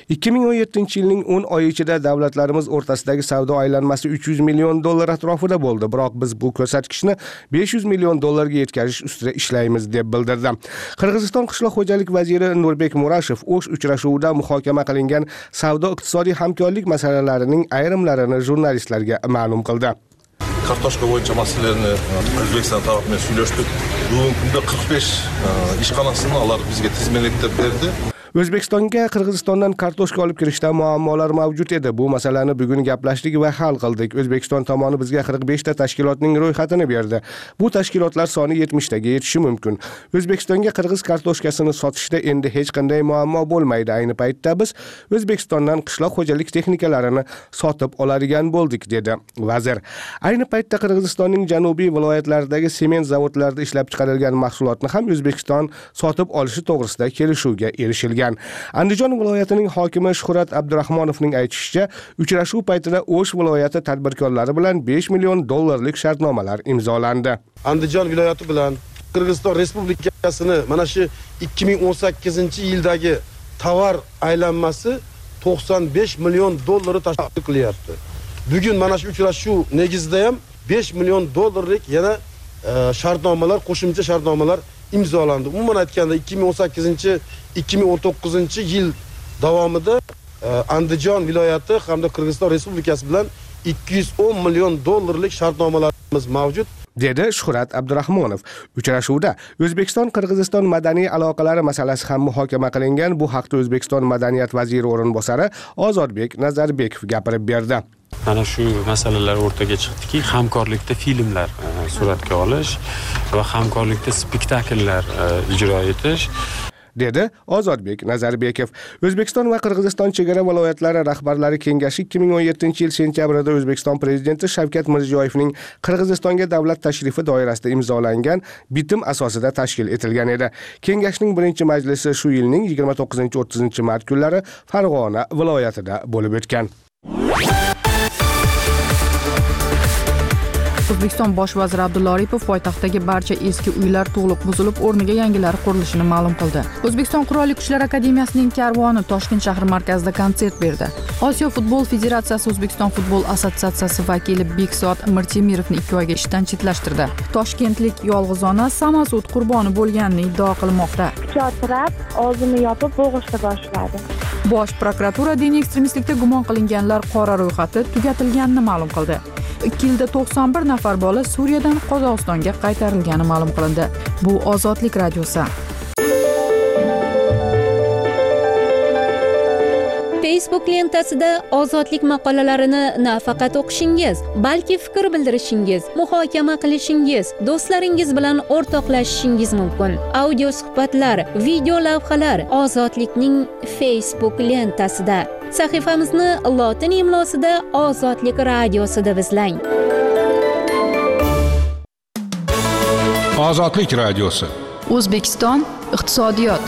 2017 yilning 10 oyi ichida davlatlarimiz o'rtasidagi savdo aylanmasi 300 million dollar atrofida bo'ldi. Biroq biz bu ko'rsatkichni 500 million dollarga yetkazish ustida ishlaymiz, deb bildirdi. Qirg'iziston qishloq xo'jalik vaziri Nurbek Murashev O'sh uchrashuvida muhokama qilingan savdo-iqtisodiy hamkorlik masalalarining ayrimlarini jurnalistlarga ma'lum qildi. Kartoshka bo'yicha masalalarni O'zbekiston tarafidan suylashdik. Bugungi kunda 45 ishxonasini ular bizga tizimlashtirib berdi. O'zbekistonga Qirg'izistondan kartoshka olib kirishda muammolar mavjud edi. Bu masalani bugun gaplashdik va hal qildik. O'zbekiston tomoni bizga 45 ta tashkilotning ro'yxatini berdi. Bu tashkilotlar soni 70 taga yetishi mumkin. O'zbekistonga qirg'iz kartoshkasini sotishda endi hech qanday muammo bo'lmaydi. Ayni paytda biz O'zbekistondan qishloq xo'jalik texnikalarini sotib oladigan bo'ldik, dedi vazir. Ayni paytda Qirg'izistonning janubiy viloyatlaridagi sement zavodlarida ishlab chiqarilgan mahsulotni ham O'zbekiston sotib olishi to'g'risida kelishuvga erishilgan. Andijon viloyatining hokimi Shuhrat Abdurahmonovning aytishicha, uchrashuv paytida O'sh viloyati tadbirkorlari bilan 5 million dollarlik shartnomalar imzolandi. Andijon viloyati bilan Qirg'iziston Respublikasini mana shu 2018-yildagi tovar aylanmasi 95 million dollarni tashkil qilyapti. Bugun mana shu uchrashuv negizida ham 5 million dollarlik yana shartnomalar, qo'shimcha shartnomalar imzolandi. Umuman aytganda 2018-2019 yil davomida Andijon viloyati hamda Qirg'iziston Respublikasi bilan 210 million dollarlik shartnomalarimiz mavjud. dedi Shuhrat Abdurahmonov. Uchrashuvda O'zbekiston-Qirg'iziston madaniy aloqalari masalasi ham muhokama qilingan. Bu haqda O'zbekiston madaniyat vaziri o'rinbosari Ozodbek Nazarbekov gapirib berdi. Mana shu masalalar o'rtaga chiqdiki, hamkorlikda filmlar suratga olish va hamkorlikda spektakllar ijro etish dedi Ozodbek Nazarbekov. O'zbekiston va Qirg'iziston chegara viloyatlari rahbarlari kengashi 2017-yil sentyabrida O'zbekiston prezidenti Shavkat Mirziyoyevning Qirg'izistonga davlat tashrifi doirasida imzolangan bitim asosida tashkil etilgan edi. Kengashning birinchi majlisi shu yilning 29-30 mart kunlari Farg'ona viloyatida bo'lib o'tgan. O'zbekiston bosh vaziri Abdulla Aripov poytaxtdagi barcha eski uylar to'liq buzilib, o'rniga yangilari qurilishini ma'lum qildi. O'zbekiston Qurolli Kuchlar akademiyasining karvoni Toshkent shahri markazida konsert berdi. Osiyo futbol federatsiyasi O'zbekiston futbol assotsiatsiyasi vakili Bekzod Mirtemirovni 2 oyga ishdan chetlashtirdi. Toshkentlik yolg'izona Samazud qurboni bo'lganini iddao qilmoqda. Pichoqlab, og'zini yopib bo'g'ishni boshladi. Bosh prokuratura diniy ekstremistlikda gumon qilinganlar qora ro'yxati tugatilganini ma'lum qildi. 2 yilda 91 nafar bola Suriyadan Qozog'istonga qaytarilgani ma'lum qilindi. Bu Ozodlik radiosi. Facebook lentasida ozodlik maqolalarini nafaqat o'qishingiz, balki fikr bildirishingiz, muhokama qilishingiz, do'stlaringiz bilan o'rtoqlashishingiz mumkin. Audio suhbatlar, video lavhalar Ozodlikning Facebook lentasida. Sahifamizni lotin imlosida Ozodlik radiosida izlang. Ozodlik radiosi. O'zbekiston iqtisodiyot.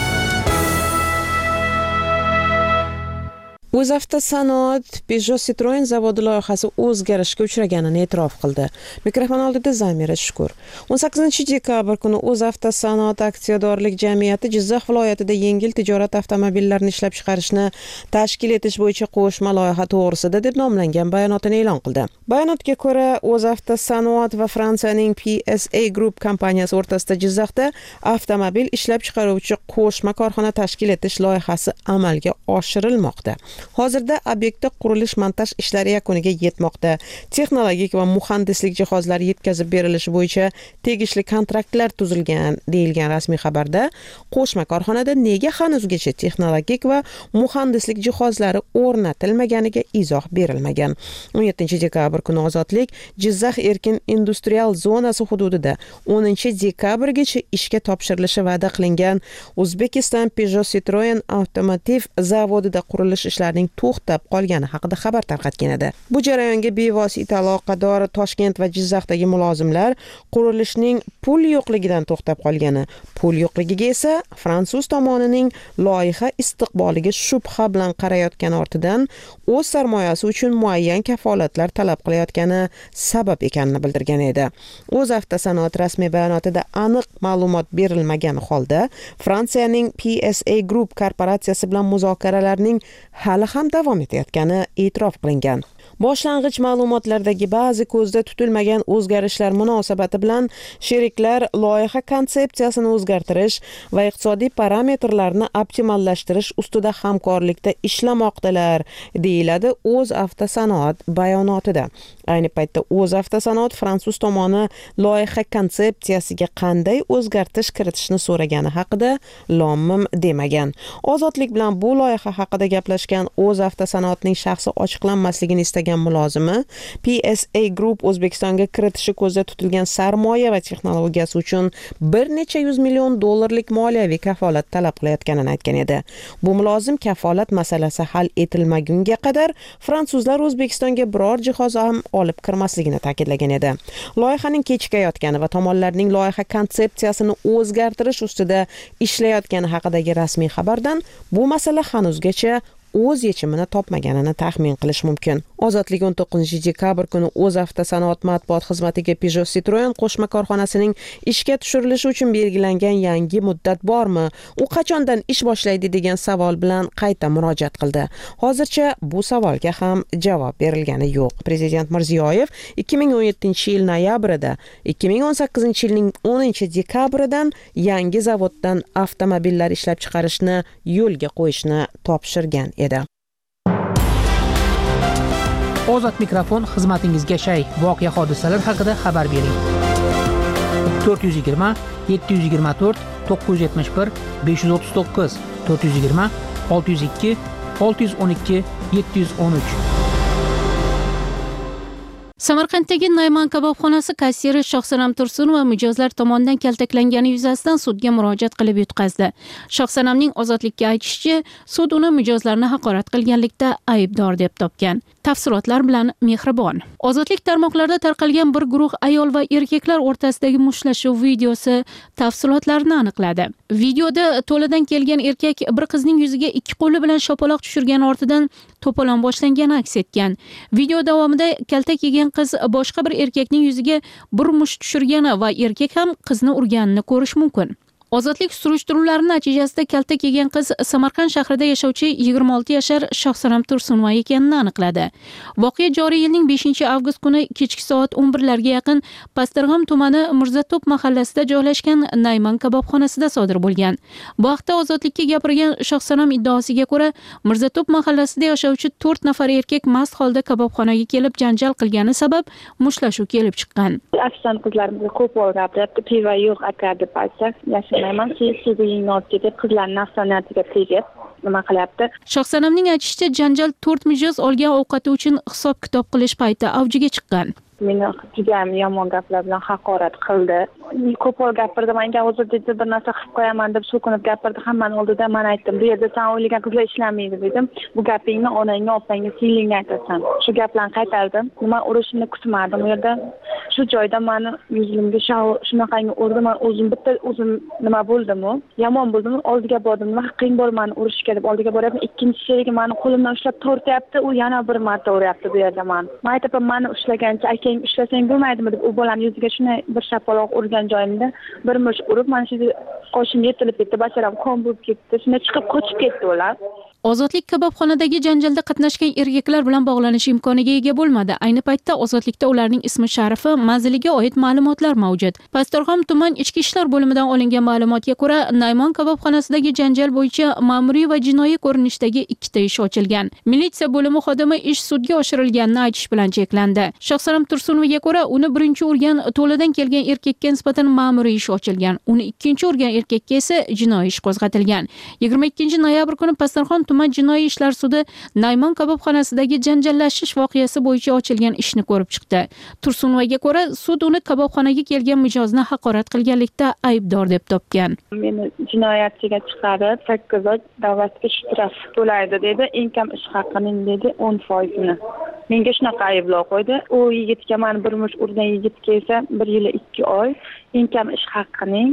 O'zavtosanoat Peugeot Citroen zavodi loyihasi o'zgarishga uchraganini e'tirof qildi. Mikrofon oldida Zamira Shukur. 18-dekabr kuni O'zavtosanoat aksiyadorlik jamiyati Jizzax viloyatida yengil tijorat avtomobillarini ishlab chiqarishni tashkil etish bo'yicha qo'shma loyiha to'g'risida deb nomlangan bayonotini e'lon qildi. Bayonotga ko'ra, O'zavtosanoat va Fransiyaning PSA Group kompaniyasi o'rtasida Jizzaxda avtomobil ishlab chiqaruvchi qo'shma korxona tashkil etish loyihasi amalga oshirilmoqda. Hozirda obyektda qurilish-montaj ishlari yakuniga yetmoqda. Texnologik va muhandislik jihozlari yetkazib berilishi bo'yicha tegishli kontraktlar tuzilgan, deyilgan rasmiy xabarda. Qo'shma korxonada nega hanuzgacha texnologik va muhandislik jihozlari o'rnatilmaganiga izoh berilmagan. 17-dekabr kuni Ozodlik Jizzax erkin industrial zonasi hududida 10-dekabrgacha ishga topshirilishi va'da qilingan Uzbekistan Peugeot Citroen avtomotiv zavodida qurilish ishlarining to'xtab qolgani haqida xabar tarqatgan edi. Bu jarayonga bevosita aloqador Toshkent va Jizzaxdagi mulozimlar qurilishning pul yo'qligidan to'xtab qolgani, pul yo'qligiga esa fransuz tomonining loyiha istiqboliga shubha bilan qarayotgani ortidan o'z sarmoyasi uchun muayyan kafolatlar talab qilayotgani sabab ekanini bildirgan edi. O'zavtosanoat rasmiy bayonotida aniq ma'lumot berilmagan holda Fransiyaning PSA Group korporatsiyasi bilan muzokaralarning hali ham davom etayotgani e'tirof qilingan. Boshlang'ich ma'lumotlardagi ba'zi ko'zda tutilmagan o'zgarishlar munosabati bilan sheriklar loyiha konsepsiyasini o'zgartirish va iqtisodiy parametrlarni optimallashtirish ustida hamkorlikda ishlamoqdalar, deyiladi O'zavtosanoat bayonotida. Ayni paytda O'zavtosanoat fransuz tomoni loyiha konsepsiyasiga qanday o'zgartirish kiritishni so'ragani haqida lom-mim demagan. Ozodlik bilan bu loyiha haqida gaplashgan O'zavtosanoatning shaxsi ochiqlanmasligini istagan mulozimi PSA Group O'zbekistonga kiritishi ko'zda tutilgan sarmoya va texnologiyasi uchun bir necha $100 million moliyaviy kafolat talab qilayotganini aytgan edi. Bu mulozim kafolat masalasi hal etilmagunga qadar fransuzlar O'zbekistonga biror jihoz ham olib kirmasligini ta'kidlagan edi. Loyihaning kechikayotgani va tomonlarning loyiha konsepsiyasini o'zgartirish ustida ishlayotgani haqidagi rasmiy xabardan bu masala hanuzgacha o'z yechimini topmaganini taxmin qilish mumkin. Ozodlik 19-dekabr kuni O'zavtosanoat matbuot xizmatiga Peugeot Citroen qo'shma korxonasining ishga tushirilishi uchun belgilangan yangi muddat bormi? U qachondan ish boshlaydi degan savol bilan qayta murojaat qildi. Hozircha bu savolga ham javob berilgani yo'q. Prezident Mirziyoyev 2017-yil noyabrida, 2018-yilning 10-dekabridan yangi zavoddan avtomobillar ishlab chiqarishni yo'lga qo'yishni topshirgan edi. Ozod mikrofon xizmatingizga shay. Voqea hodisalar haqida xabar bering. 420 724 971 539 420 602 612 713. Samarqanddagi Nayman kabobxonasi kassiri Shohsanam Tursunova mijozlar tomonidan kaltaklangani yuzasidan sudga murojaat qilib yutqazdi. Shohsanamning ozodlikka aytishicha, sud uni mijozlarni haqorat qilganlikda aybdor deb topgan. Tafsilotlar bilan Mehribon. Ozodlik tarmoqlarida tarqalgan bir guruh ayol va erkaklar o'rtasidagi mushtlashuv videosi tafsilotlarini aniqladi. Videoda to'ladan kelgan erkak bir qizning yuziga ikki qo'li bilan shapaloq tushirgan ortidan to'polon boshlangani aks etgan. Video davomida kaltak yegan qiz boshqa bir erkakning yuziga bir musht tushirgani va erkak ham qizni urganini ko'rish mumkin. Ozodlik surishtiruvlari natijasida kaltak yegan qiz Samarqand shahrida yashovchi 26 yashar Shohsanam Tursunova ekanini aniqladi. Voqea joriy yilning 5-avgust kuni kechki soat 11larga yaqin Pastarg'am tumani Mirzatop mahallasida joylashgan Nayman kabobxonasida sodir bo'lgan. Bu haqda Ozodlikka gapirgan Shohsanam iddaosiga ko'ra, Mirzatop mahallasida yashovchi 4 nafar erkak mast holda kabobxonaga kelib janjal qilgani sabab mushtlashuv kelib chiqqan. Afsan qizlarimiz ko'p o'rgabdi, piva yo'q aka deb aytsak, yashamayman, sizning ortga deb qizlarning nafsoniyatiga tegib nima qilyapti. Shohsanamning aytishicha, janjal 4 mijoz olgan ovqati uchun hisob-kitob qilish payti avjiga chiqqan. Meni juda yomon gaplar bilan haqorat qildi. Ko'p gapirdi, menga hozir dedi bir narsa qilib qo'yaman deb so'kinib gapirdi. Hammaning oldida men aytdim, bu yerda sen o'ylagan qizlar ishlamaydi dedim. Bu gapingni onangga, opangga, singlingga aytasan. Shu gaplarni qaytardim. Nima urishini kutmadim. U yerda shu joyda meni yuzimga shunaqangi urdi. Men o'zim nima bo'ldim-u? Yomon bo'ldim. Oldiga bordim. Nima haqqing bor meni urishga deb oldiga boryapman. Ikkinchi sherigi meni qo'limdan ushlab tortyapti. U yana bir marta uryapti bu yerda meni. Men aytaman, meni ushlagancha ishlasang bo'lmaydimi deb u bolani yuziga shunday bir shapaloq urgan joyimda bir mush urib, mana shu qoshim yetilib ketdi, basharam qon bo'lib ketdi. Shunday chiqib qochib ketdi ular. Ozodlik kabobxonadagi janjalda qatnashgan erkaklar bilan bog'lanish imkoniga ega bo'lmadi. Ayni paytda Ozodlikda ularning ismi sharifi, manziliga oid ma'lumotlar mavjud. Pastarg'am tuman ichki ishlar bo'limidan olingan ma'lumotga ko'ra, Nayman kabobxonasidagi janjal bo'yicha ma'muriy va jinoiy ko'rinishdagi ikkita ish ochilgan. Militsiya bo'limi xodimi ish sudga oshirilganini aytish bilan cheklandi. Shohsanam Tursunovaga ko'ra, uni birinchi urgan to'ladan kelgan erkakka nisbatan ma'muriy ish ochilgan. Uni ikkinchi urgan erkakka esa jinoiy ish qo'zg'atilgan. 22 noyabr kuni Pastarg'am tuman jinoiy ishlar sudi Nayman kabobxonasidagi janjallashish voqeasi bo'yicha ochilgan ishni ko'rib chiqdi. Tursunovaga ko'ra, sud uni kabobxonaga kelgan mijozni haqorat qilganlikda aybdor deb topgan. Meni jinoyatchiga chiqarib 8 oy davlatga shtraf to'laydi dedi. Eng kam ish haqining dedi 10%ni. Menga shunaqa ayblov qo'ydi. U yigitga men bir mush urgan yigitga esa 1 yil 2 oy eng kam ish haqining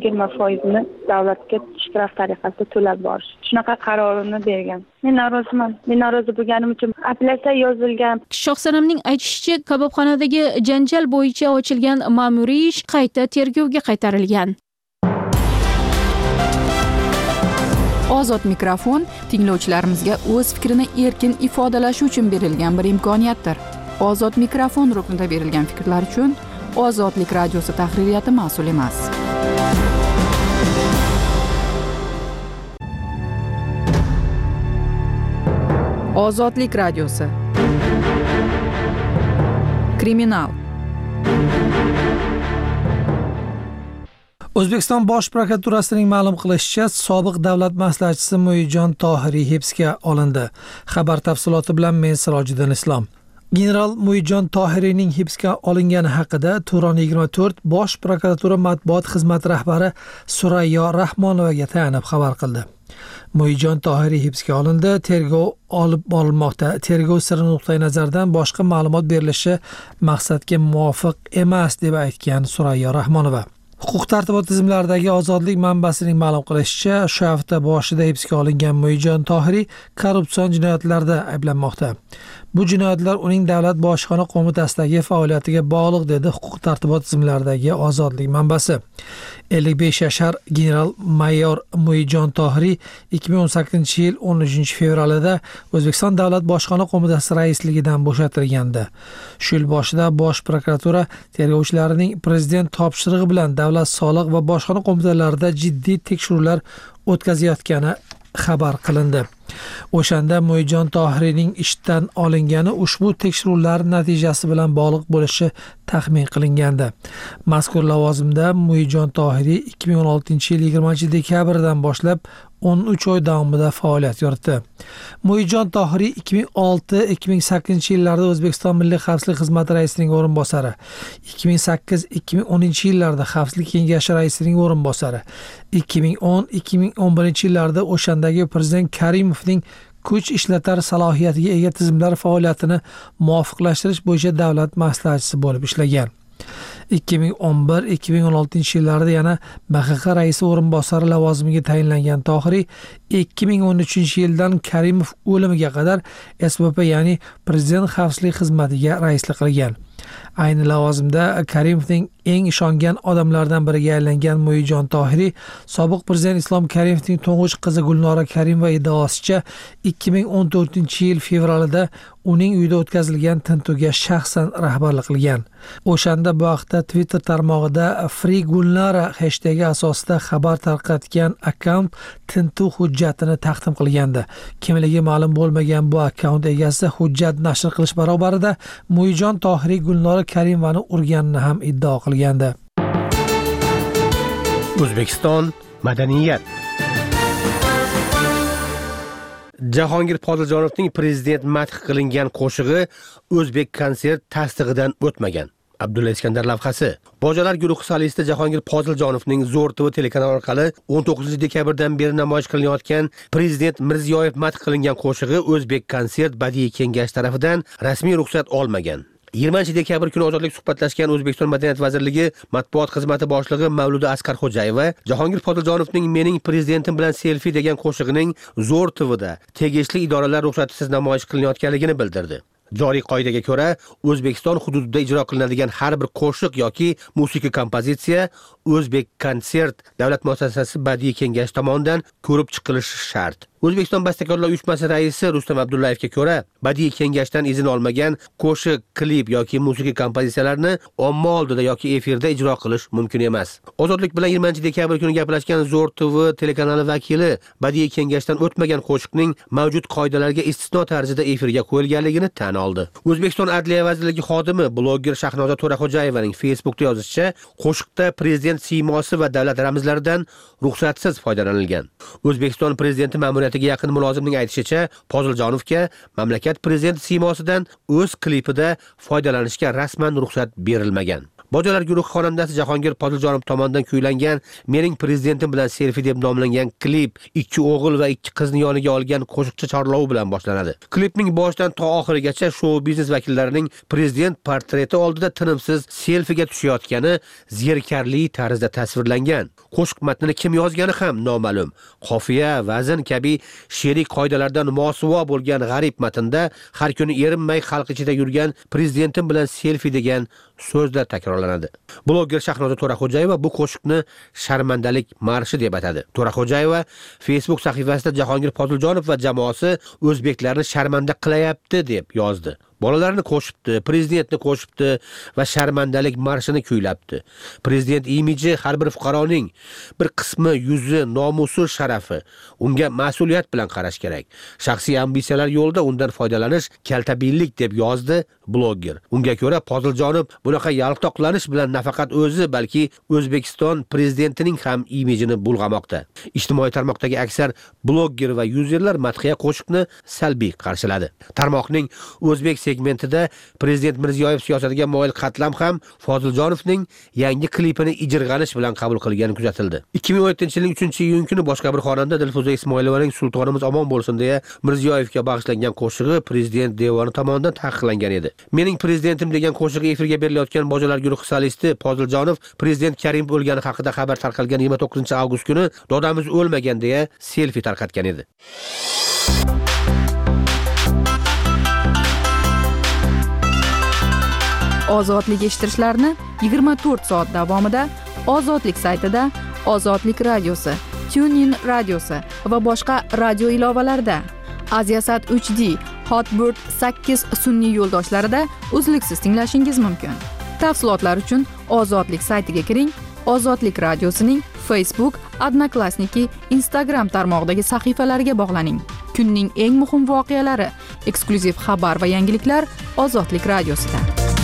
20%ni davlatga shtraf tariqasida to'lab borish. Shunaqa qarorini bergan. Men noroziman. Men norozi bo'lganim uchun apellyatsiya yozilgan. Shohsanamning aytishicha, kabobxonadagi janjal bo'yicha ochilgan ma'muriy ish qayta tergovga qaytarilgan. Ozod mikrofon tinglovchilarimizga o'z fikrini erkin ifodalash uchun berilgan bir imkoniyatdir. Ozod mikrofon ruknida berilgan fikrlar uchun Ozodlik radiosi tahririyati mas'ul emas. Ozodlik radiosi. Kriminal. O'zbekiston Bosh prokuraturasining ma'lum qilishicha, sobiq davlat maslahatchisi Muidjon Tohiriy hibsga olindi. Xabar tafsiloti bilan men Sirojiddin Islom. General Muidjon Tohiriyning hibsga olingani haqida Turon 24 Bosh prokuratura matbuot xizmati rahbari Surayyo Rahmonovaga tayanib xabar qildi. Muidjon Tohiriy hibsga olindi, tergov olib borilmoqda. Tergov siri nuqtai nazaridan boshqa ma'lumot berilishi maqsadga muvofiq emas deb aytgan Surayyo Rahmonova. Huquq-tartibot tizimlaridagi ozodlik manbasining ma'lum qilishicha, shu hafta boshida hibsga olingan Muidjon Tohiriy korrupsion jinoyatlarda ayblanmoqda. Bu jinoyatlar uning davlat bojxona qo'mitasidagi faoliyatiga bog'liq dedi huquq-tartibot tizimlaridagi ozodlik manbasi. 55 yashar general mayor Muidjon Tohiriy 2018-yil 13-fevralida O'zbekiston davlat bojxona qo'mitasi raisligidan bo'shatilgandi. Shu yil boshida Bosh prokuratura tergovchilarining prezident topshirig'i bilan davlat soliq va bojxona qo'mitalarida jiddiy tekshiruvlar o'tkazayotgani xabar qilindi. O'shanda Muidjon Tohiriyning ishdan olingani ushbu tekshiruvlar natijasi bilan bog'liq bo'lishi taxmin qilingandi. Mazkur lavozimda Muidjon Tohiriy 2016-yil 20-dekabrdan boshlab 13 oy davomida faoliyat yuritdi. Muidjon Tohiriy 2006-2008 O'zbekiston Milliy xavfsizlik xizmati raisining o'rinbosari, 2008-2010 Xavfsizlik kengashi raisining o'rinbosari, 2010-2011 o'shandagi prezident Karimovning kuch ishlatar salohiyatiga ega tizimlar faoliyatini muvofiqlashtirish bo'yicha davlat maslahatchisi bo'lib ishlagan. 2011-2016 yana BXQ raisi o'rinbosari lavozimiga tayinlangan Tohiriy 2013-yildan Karimov o'limiga qadar SBP, ya'ni Prezident xavfsizlik xizmatiga raislik qilgan. Ayni lavozimda Karimovning eng ishongan odamlaridan biriga aylangan Muidjon Tohiriy sobiq prezident Islom Karimovning to'ng'ich qizi Gulnora Karimova iddaosicha 2014-yil fevralida uning uyida o'tkazilgan tintuvga shaxsan rahbarlik qilgan. O'shanda bu haqda Twitter tarmog'ida Free Gulnora hashtagi asosida xabar tarqatgan akkaunt tintuv hujjatini taqdim qilgandi. Kimligi ma'lum bo'lmagan bu akkaunt egasi hujjat nashr qilish barobarida Muidjon Tohiriy Gulnora Karimovani urganini ham iddao qilgandi. O'zbekiston madaniyat. Jahongir Poziljonovning prezident madh qilingan qo'shig'i O'zbek konsert tasdig'idan o'tmagan. Abdulla Iskandar lavhasi. Bojalar guruhi solisti Jahongir Poziljonovning Zo'r TV telekanali orqali 19-dekabrdan beri namoyish qilinayotgan Prezident Mirziyoyev madh qilingan qo'shig'i O'zbek konsert badiiy kengash tarafidan rasmiy ruxsat olmagan. 20-dekabr kuni ozodlik suhbatlashgan O'zbekiston Madaniyat vazirligi matbuot xizmati boshlig'i Mavluda Asqarxo'jayeva Jahongir Poziljonovning Mening prezidentim bilan selfie degan qo'shig'ining Zo'r TVda tegishli idoralar ruxsatisiz namoyish qilinayotganligini bildirdi. Joriy qoidaga ko'ra, O'zbekiston hududida ijro qilinadigan har bir qo'shiq yoki musiqiy kompozitsiya O'zbek konsert davlat muassasasi badiiy kengashi tomonidan ko'rib chiqilishi shart. O'zbekiston bastakorlar uyushmasi raisi Rustam Abdullayevga ko'ra, badiiy kengashdan izn olmagan qo'shiq, klip yoki musiqiy kompozitsiyalarni omma oldida yoki efirda ijro qilish mumkin emas. Ozodlik bilan 20-dekabr kuni gaplashgan Zo'r TV telekanali vakili badiiy kengashdan o'tmagan qo'shiqning mavjud qoidalarga istisno tarzida efirga qo'yilganligini tan oldi. O'zbekiston Adliya vazirligi xodimi blogger Shahnoza To'raxo'jayevaning Facebookda yozishicha, qo'shiqda prezident siymosi va davlat ramzlaridan ruxsatsiz foydalanilgan. O'zbekiston prezidenti ma'muriyatiga yaqin mulozimning aytishicha, Poziljonovga mamlakat prezidenti siymosidan o'z klipida foydalanishga rasman ruxsat berilmagan. Bojalar guruhi xonandasi Jahongir Poziljonov tomonidan kuylangan Mening prezidentim bilan selfie deb nomlangan klip 2 o'g'il va 2 qizni yoniga olgan qo'shiqchi chorlovi bilan boshlanadi. Klipning boshidan to oxirigacha shou biznes vakillarining prezident portreti oldida tinimsiz selfiga tushayotgani zerikarli tarzda tasvirlangan. Qo'shiq matnini kim yozgani ham noma'lum. Qofiya, vazn kabi she'riy qoidalardan mosuvo bo'lgan g'arib matnda har kuni erinmay xalq ichida yurgan prezidentim bilan selfie degan so'zlar takrorlanadi. Blogger Shahnoza To'raxo'jayeva bu qo'shiqni sharmandalik marshi deb atadi. To'raxo'jayeva Facebook sahifasida Jahongir Poziljonov va jamoasi o'zbeklarni sharmanda qilayapti deb yozdi. Bolalarni qo'shibdi, prezidentni qo'shibdi va sharmandalik marshini kuylabdi. Prezident imiji har bir fuqaroning bir qismi yuzi, nomusi, sharafi. Unga mas'uliyat bilan qarash kerak. Shaxsiy ambitsiyalar yo'lida undan foydalanish kaltabinlik deb yozdi blogger. Unga ko'ra Poziljonov bunaqa yaltoqlanish bilan nafaqat o'zi, balki O'zbekiston prezidentining ham imijini bulg'amoqda. Ijtimoiy tarmoqdagi aksar blogger va yuzerlar madhiya qo'shiqni salbiy qarshiladi. Tarmoqning O'zbek segmentida prezident Mirziyoyev siyosatiga moyil qatlam ham Poziljonovning yangi klipini ijirg'anish bilan qabul qilgani kuzatildi. 2017-yilning 3-iyun kuni boshqa bir xonanda Dilfuza Ismoilovaning Sultonimiz omon bo'lsin deya Mirziyoyevga bag'ishlangan qo'shig'i prezident devoni tomonidan taqiqlangan edi. Mening prezidentim degan qo'shig'i efirga berilayotgan Bojalar guruhi solisti Poziljonov prezident Karimov o'lgani haqida xabar tarqalgan 29-avgust kuni dodamiz o'lmagan deya selfie tarqatgan edi. Ozodlik eshittirishlarni 24 soat davomida Ozodlik saytida, Ozodlik radiosi, TuneIn radiosi va boshqa radio ilovalarida, Aziasat 3D, Hotbird 8 sun'iy yo'ldoshlarida uzluksiz tinglashingiz mumkin. Tafsilotlar uchun Ozodlik saytiga kiring, Ozodlik radiosining Facebook, Odnoklassniki, Instagram tarmog'idagi sahifalariga bog'laning. kunning eng muhim voqealari, eksklyuziv xabar va yangiliklar Ozodlik radiosida.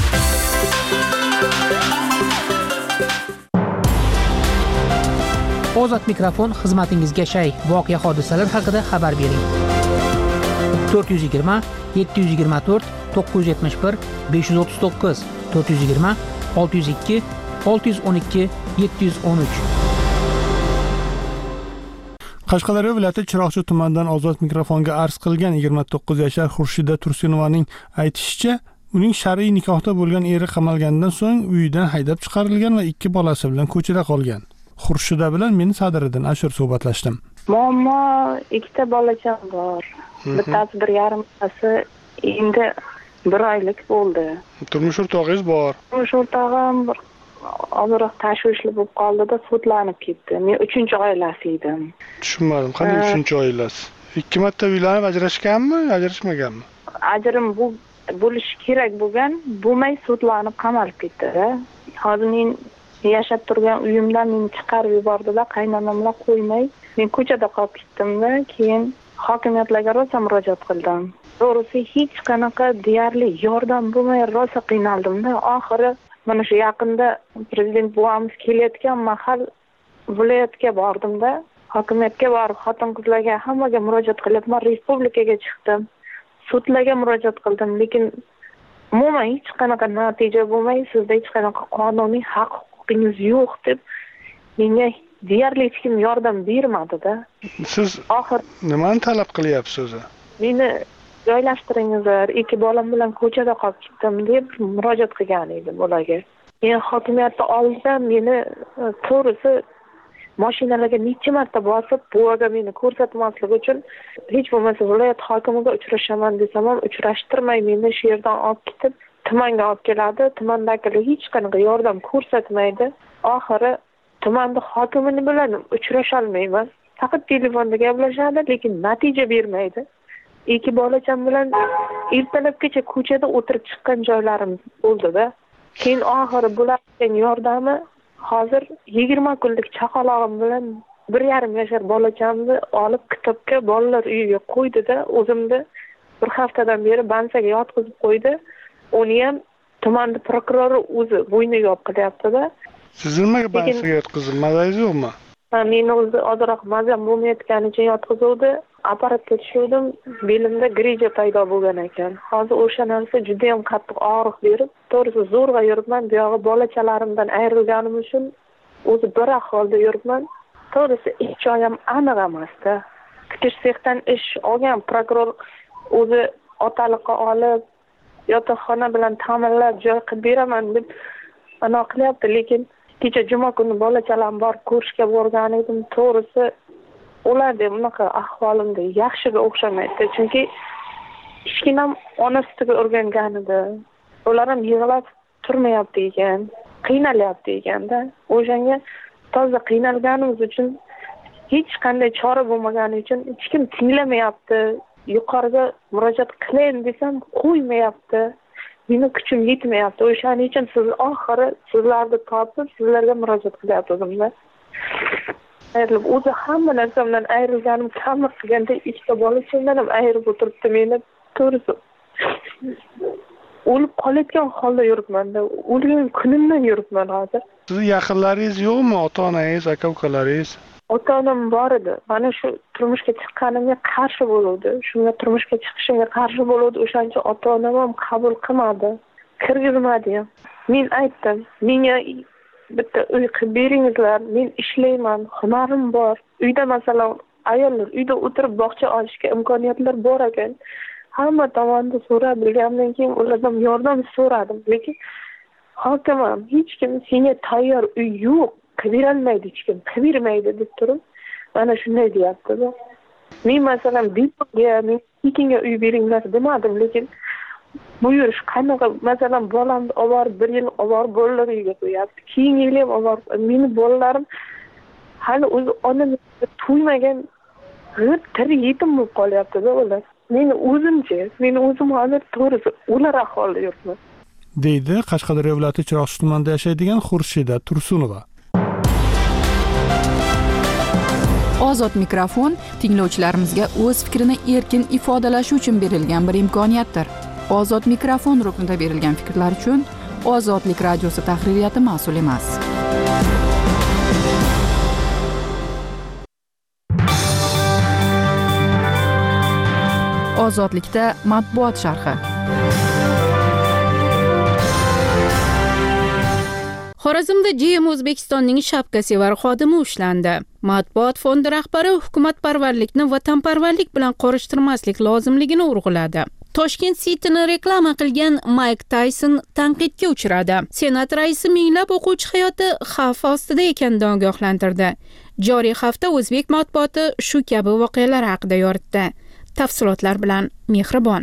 Ozod mikrofon xizmatingizga shay. Voqea hodisalar haqida xabar bering. 420 724 971 539 420 602 612 713. Qashqadaryo viloyati Chiroqchi tumanidan Ozod mikrofonga arz qilgan 29 yoshli Xurshida Tursunovaning aytishicha, uning shar'iy nikohda bo'lgan eri qamalgandan so'ng uyidan haydab chiqarilgan va 2 bolasi bilan ko'chada qolgan. Xurshida bilan men Sadiriddin Ashur suhbatlashdim. Muammo 2 bolacham bor. Bittasi 1,5 yoshli, endi 1 oylik bo'ldi. Turmush o'rtog'ingiz bor? Turmush o'rtog'im ozroq tashvishli bo'lib qoldi-da, sudlanib ketdi. Men 3-oilasi edim. Tushunmadim. Qanday 3-oilasi? 2 marta uylanib ajrashganmi, ajrashmaganmi? Ajrim bo'lishi kerak bo'lgan, bo'lmay sudlanib qamalib ketdi-da. Hozir men yashab turgan uyimdan meni chiqarib yubordi-da, qaynonam bilan qo'ymay, men ko'chada qolib ketdim-da, keyin hokimiyatlarga rosa murojaat qildim. To'g'risi hech qanaqa deyarli yordam bo'lmay rosa qiynaldim-da. Oxiri mana shu yaqinda prezident buvamiz kelayotgan mahal viloyatga bordim-da, hokimiyatga borib xotin-qizlarga hammaga murojaat qilyapman, respublikaga chiqdim. Sudlarga murojaat qildim, lekin umuman hech qanaqa natija bo'lmay, sizda hech qanaqa qonuniy haq huquqingiz yo'q deb menga deyarli hech kim yordam bermadi-da. Siz oxir nimani talab qilyapsiz o'zi? Meni joylashtiringizlar, 2 bolam bilan ko'chada qolib ketdim deb murojaat qilgan edim ularga. Men hokimiyatda oldim, meni to'g'risi mashinalarga necha marta bosib, buvaga meni ko'rsatmaslik uchun hech bo'lmasa viloyat hokimiga uchrashaman desam ham uchrashtirmay meni shu yerdan olib ketib, tumanga olib keladi. Tumandagilar hech qanaqa yordam ko'rsatmaydi. Oxiri tumanda hokimini bilan uchrasha olmayman. Faqat telefonda gaplashadi, lekin natija bermaydi. 2 bolacham bilan ertalabgacha ko'chada o'tirib chiqqan joylarim bo'ldi-da. Keyin oxiri bularning yordami hozir 20 kunlik chaqalog'im bilan 1,5 yoshli bolachamni olib kitobga bolalar uyiga qo'ydi-da, o'zimni 1 haftadan beri bansaga yotqizib qo'ydi. Uni ham tumanda prokurori o'zi bo'yniga olib qilyapti-da. Siz nimaga bansaga yotqizib, mazangiz yo'qmi? Meni o'zi ozroq mazam bo'lmayotganicha yotqizuvdi. Apparatga tushdim, belimda grija paydo bo'lgan ekan. Hozir o'sha narsa juda ham qattiq og'riq berib, to'g'risi zo'rg'a yuribman. Bu yog'i bolachalarimdan ayrilganim uchun o'zi bir ahvolda yuribman. To'g'risi ish joyim aniq emas-da. Tikish sexdan ish olgan prokuror o'zi otaliqqa olib, yotoqxona bilan ta'minlab joy qilib beraman deb ana qilyapti, lekin kecha juma kuni bolachalarim borib ko'rishga borgan edim. To'g'risi ular deb unaqa ahvolimda yaxshiga o'xshamaydi, chunki kichkinam ona sutiga o'rgangan edi. Ular ham yig'lab turmayapti ekan, qiynalyapti ekanda. O'shanga toza qiynalganimiz uchun hech qanday chora bo'lmagani uchun hech kim tinglamayapti. Yuqoriga murojaat qilayin desam qo'ymayapti. Meni kuchim yetmayapti. O'shaning uchun siz oxiri sizlarni topib, sizlarga murojaat qilyapman. O'zi hamma narsamdan ayrilganim kamlik qilganda 2 bolachimdan ham ayirib o'tiribdi meni. To'g'risi o'lib qolayotgan holda yuribman-da. O'lgan kunimdan yuribman hozir. Sizni yaqinlaringiz yo'qmi? Ota-onangiz, aka-ukalaringiz? Ota-onam bor edi. Mana shu turmushga chiqqanimga qarshi bo'ldi. Shunga turmushga chiqishimga qarshi bo'ldi. O'shancha ota-onam ham qabul qilmadi. Kirgizmadi ham. Men aytdim, menga bitta uy qilib beringizlar, men ishlayman, hunarim bor. Uyda masalan ayollar uyda o'tirib bog'cha olishga imkoniyatlar bor ekan. Hamma tomonda so'rab bilgandan keyin ulardan yordam so'radim, lekin hokimam hech kim senga tayyor uy yo'q, qilib berolmaydi, hech kim qilib bermaydi deb turib, mana shunday deyapti. Men masalan bepulga, men tekinga uy beringlar demadim, lekin bu yurish qanaqa, masalan bolamni olib 1 yil olib bolalar uyiga qo'yapti. Keyin yil ham olib, meni bolalarim hali o'zi onam to'ymagan, tirik yetim bo'lib qolyapti-da ular. Meni o'zim hozir to'g'risi ular ahvolida yuribman. Deydi Qashqadaryo viloyati Chiroqchi tumanida yashaydigan Xurshida Tursunova. Ozod mikrofon tinglovchilarimizga o'z fikrini erkin ifodalashi uchun berilgan bir imkoniyatdir. Ozod mikrofon ruknida berilgan fikrlar uchun Ozodlik radiosi tahririyati mas'ul emas. Ozodlikda matbuot sharhi. Xorazmda GM O'zbekistonning shapkasevar xodimi ushlandi. Matbuot fondi rahbari hukumatparvarlikni vatanparvarlik bilan qorishtirmaslik lozimligini urg'uladi. Toshkent City'ni reklama qilgan Mike Tyson tanqidga uchradi. Senat raisi minglab o'quvchi hayoti xavf ostida ekanini ogohlantirdi. Joriy hafta o'zbek matbuoti shu kabi voqealar haqida yoritdi. Tafsilotlar bilan Mehribon.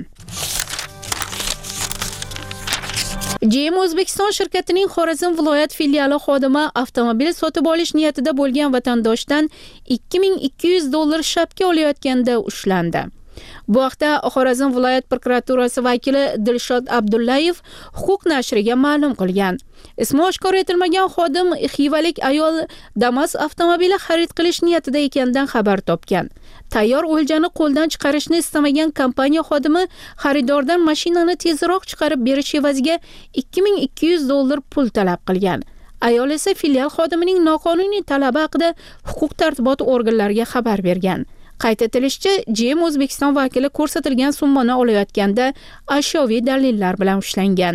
GM O'zbekiston shirkatining Xorazm viloyat filiali xodimi avtomobil sotib olish niyatida bo'lgan vatandoshdan $2200 shapka olayotganda ushlandi. Bu haqda Xorazm viloyat prokuraturasi vakili Dilshod Abdullayev huquq nashriga ma'lum qilgan. Ismi oshkor etilmagan xodim xivalik ayol Damas avtomobili xarid qilish niyatida ekanidan xabar topgan. Tayyor o'ljani qo'ldan chiqarishni istamagan kompaniya xodimi xaridordan mashinani tezroq chiqarib berish evaziga $2200 pul talab qilgan. Ayol esa filial xodimining noqonuniy talabi haqida huquq tartibot organlariga xabar bergan. Qayd etilishicha, GM O'zbekiston vakili ko'rsatilgan summani olayotganda ashyoviy dalillar bilan ushlangan.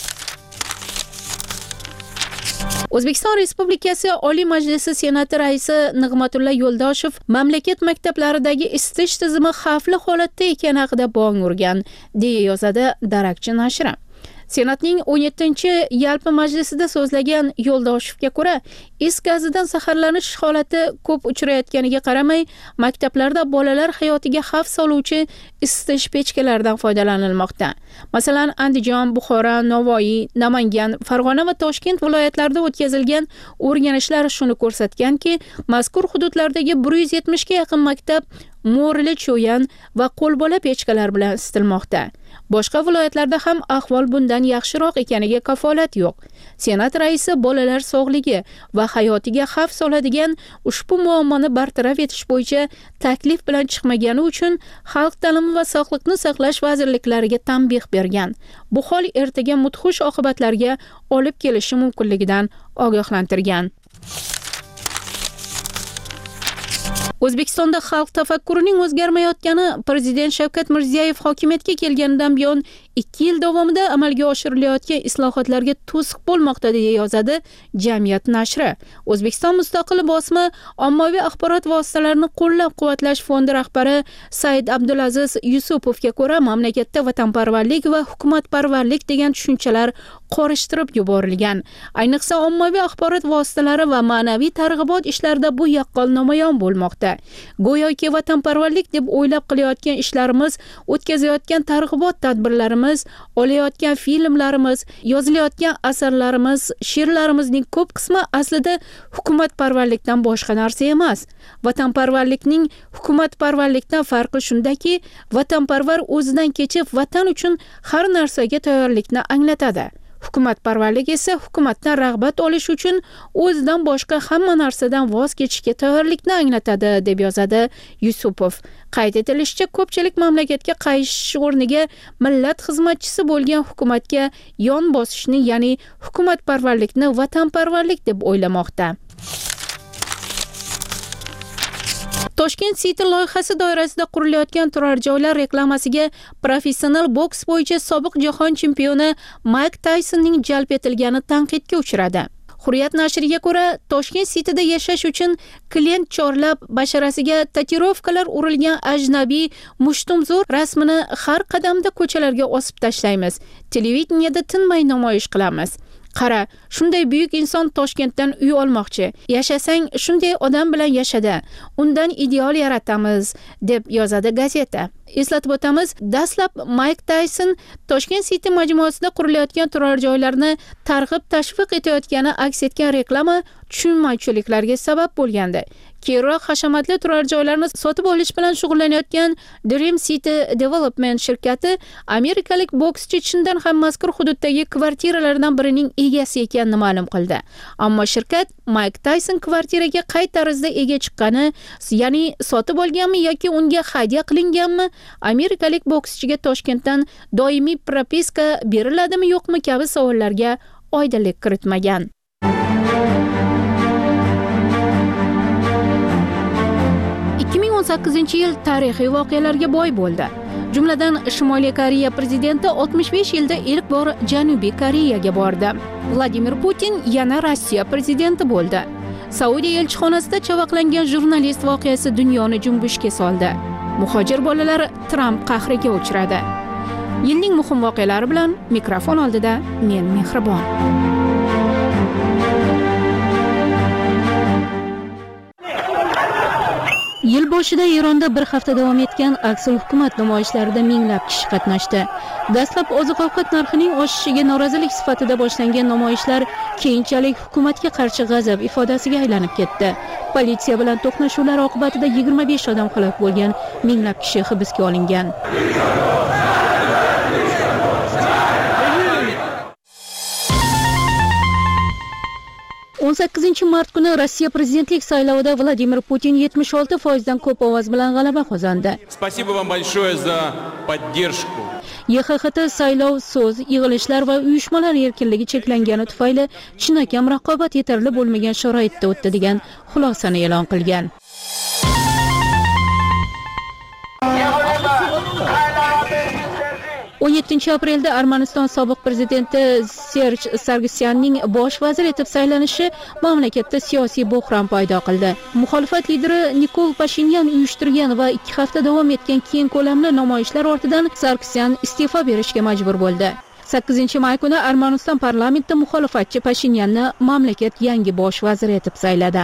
O'zbekiston Respublikasi Oliy Majlisi Senati raisi Nig'matullo Yo'ldoshev mamlakat maktablaridagi isitish tizimi xavfli holatda ekani haqida bong urgan, deya yozadi Darakchi nashri. Senatning 17-yalpi majlisida so'zlagan Yo'ldoshevga ko'ra, is gazidan zaharlanish holati ko'p uchrayotganiga qaramay, maktablarda bolalar hayotiga xavf soluvchi isitish pechkalaridan foydalanilmoqda. Masalan, Andijon, Buxoro, Navoiy, Namangan, Farg'ona va Toshkent viloyatlarida o'tkazilgan o'rganishlar shuni ko'rsatganki, mazkur hududlardagi 170 ga yaqin maktab mo'rili cho'yan va qo'lbola pechkalar bilan isitilmoqda. Boshqa viloyatlarda ham ahvol bundan yaxshiroq ekaniga kafolat yo'q. Senat raisi bolalar sog'ligi va hayotiga xavf soladigan ushbu muammoni bartaraf etish bo'yicha taklif bilan chiqmagani uchun Xalq ta'limi va Sog'liqni saqlash vazirliklariga tanbeh bergan. Bu hol ertaga mudhish oqibatlarga olib kelishi mumkinligidan ogohlantirgan. O'zbekistonda xalq tafakkurining o'zgarmayotgani Prezident Shavkat Mirziyoyev hokimiyatga kelganidan buyon 2 yil davomida amalga oshirilayotgan islohotlarga to'siq bo'lmoqda, deya yozadi Jamiyat nashri. O'zbekiston mustaqil bosma ommaviy axborot vositalarini qo'llab-quvvatlash fondi rahbari Said Abdulaziz Yusupovga ko'ra, mamlakatda vatanparvarlik va hukumatparvarlik degan tushunchalar qorishtirib yuborilgan. Ayniqsa ommaviy axborot vositalari va ma'naviy targ'ibot ishlarida bu yaqqol namoyon bo'lmoqda. Go'yoki vatanparvarlik deb o'ylab qilayotgan ishlarimiz, o'tkazayotgan targ'ibot tadbirlarimiz, olayotgan filmlarimiz, yozilayotgan asarlarimiz, she'rlarimizning ko'p qismi aslida hukumatparvarlikdan boshqa narsa emas. Vatanparvarlikning hukumatparvarlikdan farqi shundaki, vatanparvar o'zidan kechib vatan uchun har narsaga tayyorlikni anglatadi. Hukumatparvarlik esa hukumatdan rag'bat olish uchun o'zidan boshqa hamma narsadan voz kechishga tayyorlikni anglatadi, deb yozadi Yusupov. Qayd etilishicha, ko'pchilik mamlakatga qaytish o'rniga millat xizmatchisi bo'lgan hukumatga yon bosishni, ya'ni hukumatparvarlikni vatanparvarlik deb o'ylamoqda. Toshkent City loyihasi doirasida qurilayotgan turar joylar reklamasiga professional boks bo'yicha sobiq jahon chempioni Mike Tysonning jalb etilgani tanqidga uchradi. Hurriyat nashriga ko'ra, Toshkent City'da yashash uchun klient chorlab basharasiga tatuirovkalar urilgan ajnabiy mushtumzo'r rasmini har qadamda ko'chalarga osib tashlaymiz. Televideniyada tinmay namoyish qilamiz. Qara, shunday buyuk inson Toshkentdan uy olmoqchi. Yashasang shunday odam bilan yashada. Undan ideal yaratamiz, deb yozadi gazeta. Eslatib o'tamiz, dastlab Mike Tyson Toshkent City majmuasida qurilayotgan turar joylarni targ'ib tashviq etayotgani aks etgan reklama tushunmovchiliklarga sabab bo'lgandi. Keyinroq hashamatli turar joylarni sotib olish bilan shug'ullanayotgan Dream City Development shirkati amerikalik bokschi chindan ham mazkur hududdagi kvartiralardan birining egasi ekanini ma'lum qildi. Ammo shirkat Mike Tyson kvartiraga qay tarzda ega chiqqani, ya'ni sotib olganmi yoki unga hadya qilinganmi, amerikalik bokschiga Toshkentdan doimiy propiska beriladimi yo'qmi kabi savollarga oydinlik kiritmagan. Yil tarixiy voqealarga boy bo'ldi. Jumladan Shimoliy Koreya prezidenti 65 yilda ilk bor Janubiy Koreyaga bordi. Vladimir Putin yana Rossiya prezidenti bo'ldi. Saudiya elchixonasida chavaqlangan jurnalist voqeasi dunyoni junbushga soldi. Muhojir bolalar Tramp qahriga uchradi. Yilning muhim voqealari bilan mikrofon oldida men Mehribon. Yil boshida Eronda bir hafta davom etgan aksiya hukumat namoyishlarida minglab kishi qatnashdi. Dastlab oziq-ovqat narxining oshishiga norozilik sifatida boshlangan namoyishlar keyinchalik hukumatga qarshi g'azab ifodasiga aylanib ketdi. Politsiya bilan to'qnashuvlar oqibatida 25 odam halok bo'lgan, minglab kishi hibsga olingan. 18 mart kuni Rossiya prezidentlik saylovida Vladimir Putin 76% dan ko'p ovoz bilan g'alaba qozondi. Спасибо вам большое за поддержку. YXHT saylov, so'z, yig'ilishlar va uyushmalar erkinligi cheklangani tufayli chinakam raqobat yetarli bo'lmagan sharoitda o'tdi degan xulosani e'lon qilgan. On 7 aprelda Armaniston sobiq prezidenti Serj Sargsyanning bosh vazir etib saylanishi mamlakatda siyosiy bo'hron paydo qildi. Muxolifat lideri Nikol Pashinyan uyushtirgan va 2 hafta davom etgan keng ko'lamli namoyishlar ortidan Sargsyan iste'fo berishga majbur bo'ldi. 8 may kuni Armaniston parlamentida muxolifatchi Pashinyanni mamlakat yangi bosh vazir etib sayladi.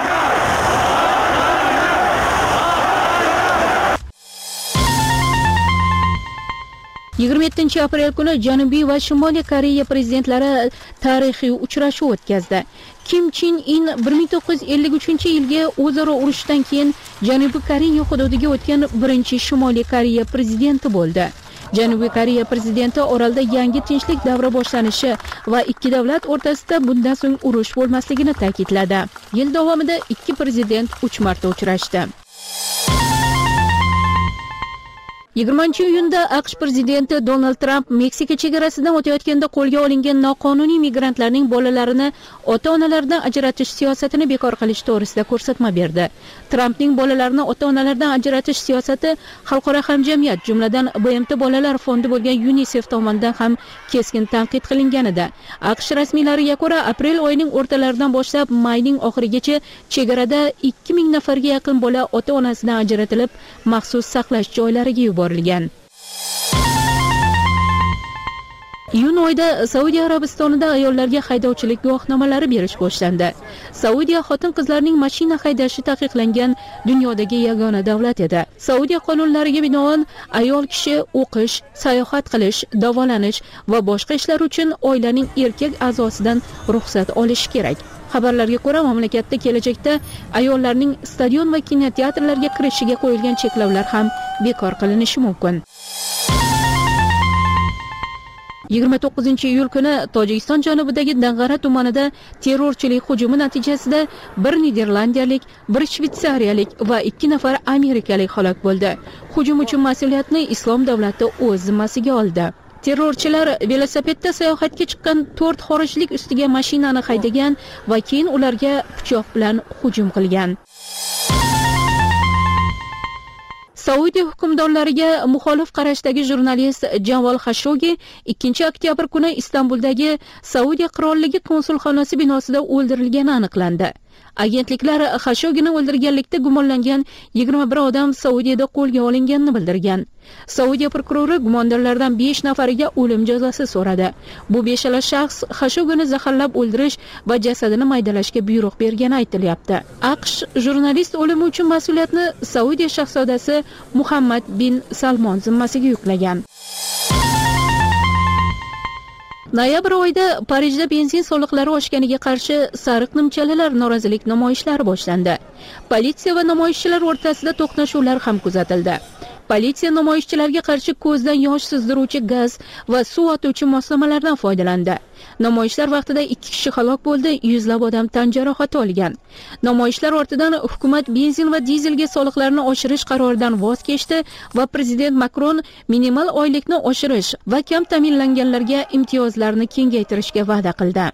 Aprel kuni Janubiy va Shimoliy Koreya prezidentlari tarixiy uchrashuv o'tkazdi. Kim Chen In 1953-yilga o'zaro urushdan keyin Janubiy Koreya hududiga o'tgan birinchi Shimoliy Koreya prezidenti bo'ldi. Janubiy Koreya prezidenti orolda yangi tinchlik davri boshlanishi va ikki davlat o'rtasida bundan so'ng urush bo'lmasligini ta'kidladi. Yil davomida ikki prezident 3 marta uchrashdi. 20-iyunda AQSh prezidenti Donald Trump Meksika chegarasidan o'tayotganda qo'lga olingan noqonuniy migrantlarning bolalarini ota-onalaridan ajratish siyosatini bekor qilish to'g'risida ko'rsatma berdi. Trumpning bolalarni ota-onalardan ajratish siyosati xalqaro hamjamiyat, jumladan BMT bolalar fondi bo'lgan UNICEF tomonidan ham keskin tanqid qilinganida. AQSh rasmiylariga ko'ra, aprel oyining o'rtalaridan boshlab mayning oxirigacha chegarada 2000 nafarga yaqin bola ota-onasidan ajratilib, maxsus saqlash joylariga yuborilgan. Iyun oyida Saudiya Arabistonida ayollarga haydovchilik guvohnomalari berish boshlandi. Saudiya xotin-qizlarning mashina haydashi taqiqlangan dunyodagi yagona davlat edi. Saudiya qonunlariga binoan ayol kishi o'qish, sayohat qilish, davolanish va boshqa ishlar uchun oilaning erkak a'zosidan ruxsat olishi kerak. Xabarlarga ko'ra, mamlakatda kelajakda ayollarning stadion va kinoteatrlarga kirishiga qo'yilgan cheklovlar ham bekor qilinishi mumkin. 29-iyul kuni Tojikiston janubidagi Dang'ara tumanida terrorchilik hujumi natijasida bir niderlandiyalik, bir shvetsariyalik va 2 nafar amerikalik halok bo'ldi. Hujum uchun mas'uliyatni Islom davlati o'z zimmasiga oldi. Terrorchilar velosipedda sayohatga chiqqan 4 xorijlik ustiga mashinani haydagan va keyin ularga pichoq bilan hujum qilgan. Saudiya hukmdorlariga muxolif qarashdagi jurnalist Jamal Khashoggi 2 oktyabr kuni Istanbuldagi Saudiya qirolligi konsulxonasi binosida o'ldirilgani aniqlandi. Agentliklar Khashoggini o'ldirganlikda gumonlangan 21 odam Saudiyada qo'lga olinganini bildirgan. Saudiya prokurori gumondorlardan 5 nafariga o'lim jazosi so'radi. Bu 5 shaxs Khashoggini zaharlab o'ldirish va jasadini maydalashga buyruq bergani aytilyapti. AQSh jurnalist o'limi uchun mas'uliyatni Saudiya shahzodasi Muhammad bin Salmon zimmasiga yuklagan. Noyabr oyida Parijda benzin soliqlari oshganiga qarshi sariq nimchalilar norozilik namoyishlari boshlandi. Politsiya va namoyishchilar o'rtasida to'qnashuvlar ham kuzatildi. Politsiya namoyishchilarga qarshi ko'zdan yosh sizdiruvchi gaz va suv otuvchi moslamalardan foydalandi. Namoyishlar vaqtida 2 kishi halok bo'ldi, yuzlab odam tan jarohati olgan. Namoyishlar ortidan hukumat benzin va dizelga soliqlarni oshirish qaroridan voz kechdi va prezident Makron minimal oylikni oshirish va kam ta'minlanganlarga imtiyozlarni kengaytirishga va'da qildi.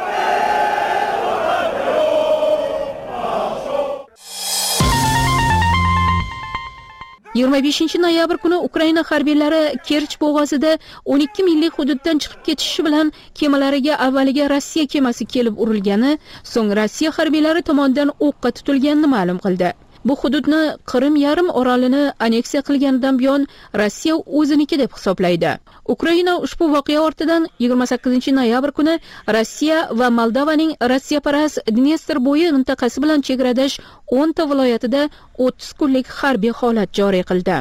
Noyabr kuni Ukraina harbiylari Kerch bo'g'ozida 12 millik hududdan chiqib ketishi bilan kemalariga avvaliga Rossiya kemasi kelib urilgani, so'ng Rossiya harbiylari tomonidan o'qqa tutilganini ma'lum qildi. Bu hududni Qrim yarim orolini anneksiya qilganidan buyon Rossiya o'ziniki deb hisoblaydi. Ukraina ushbu voqea ortidan 28-noyabr kuni Rossiya va Moldovaning Rossiyaparast Dnestr bo'yi mintaqasi bilan chegaradash 10 ta viloyatida 30 kunlik harbiy holat joriy qildi.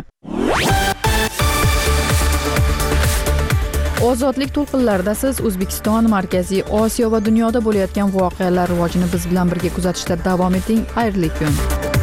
Ozodlik to'lqinlarida siz O'zbekiston, Markaziy Osiyo va dunyoda bo'layotgan voqealar rivojini biz bilan birga kuzatishda davom eting. Xayrli kun.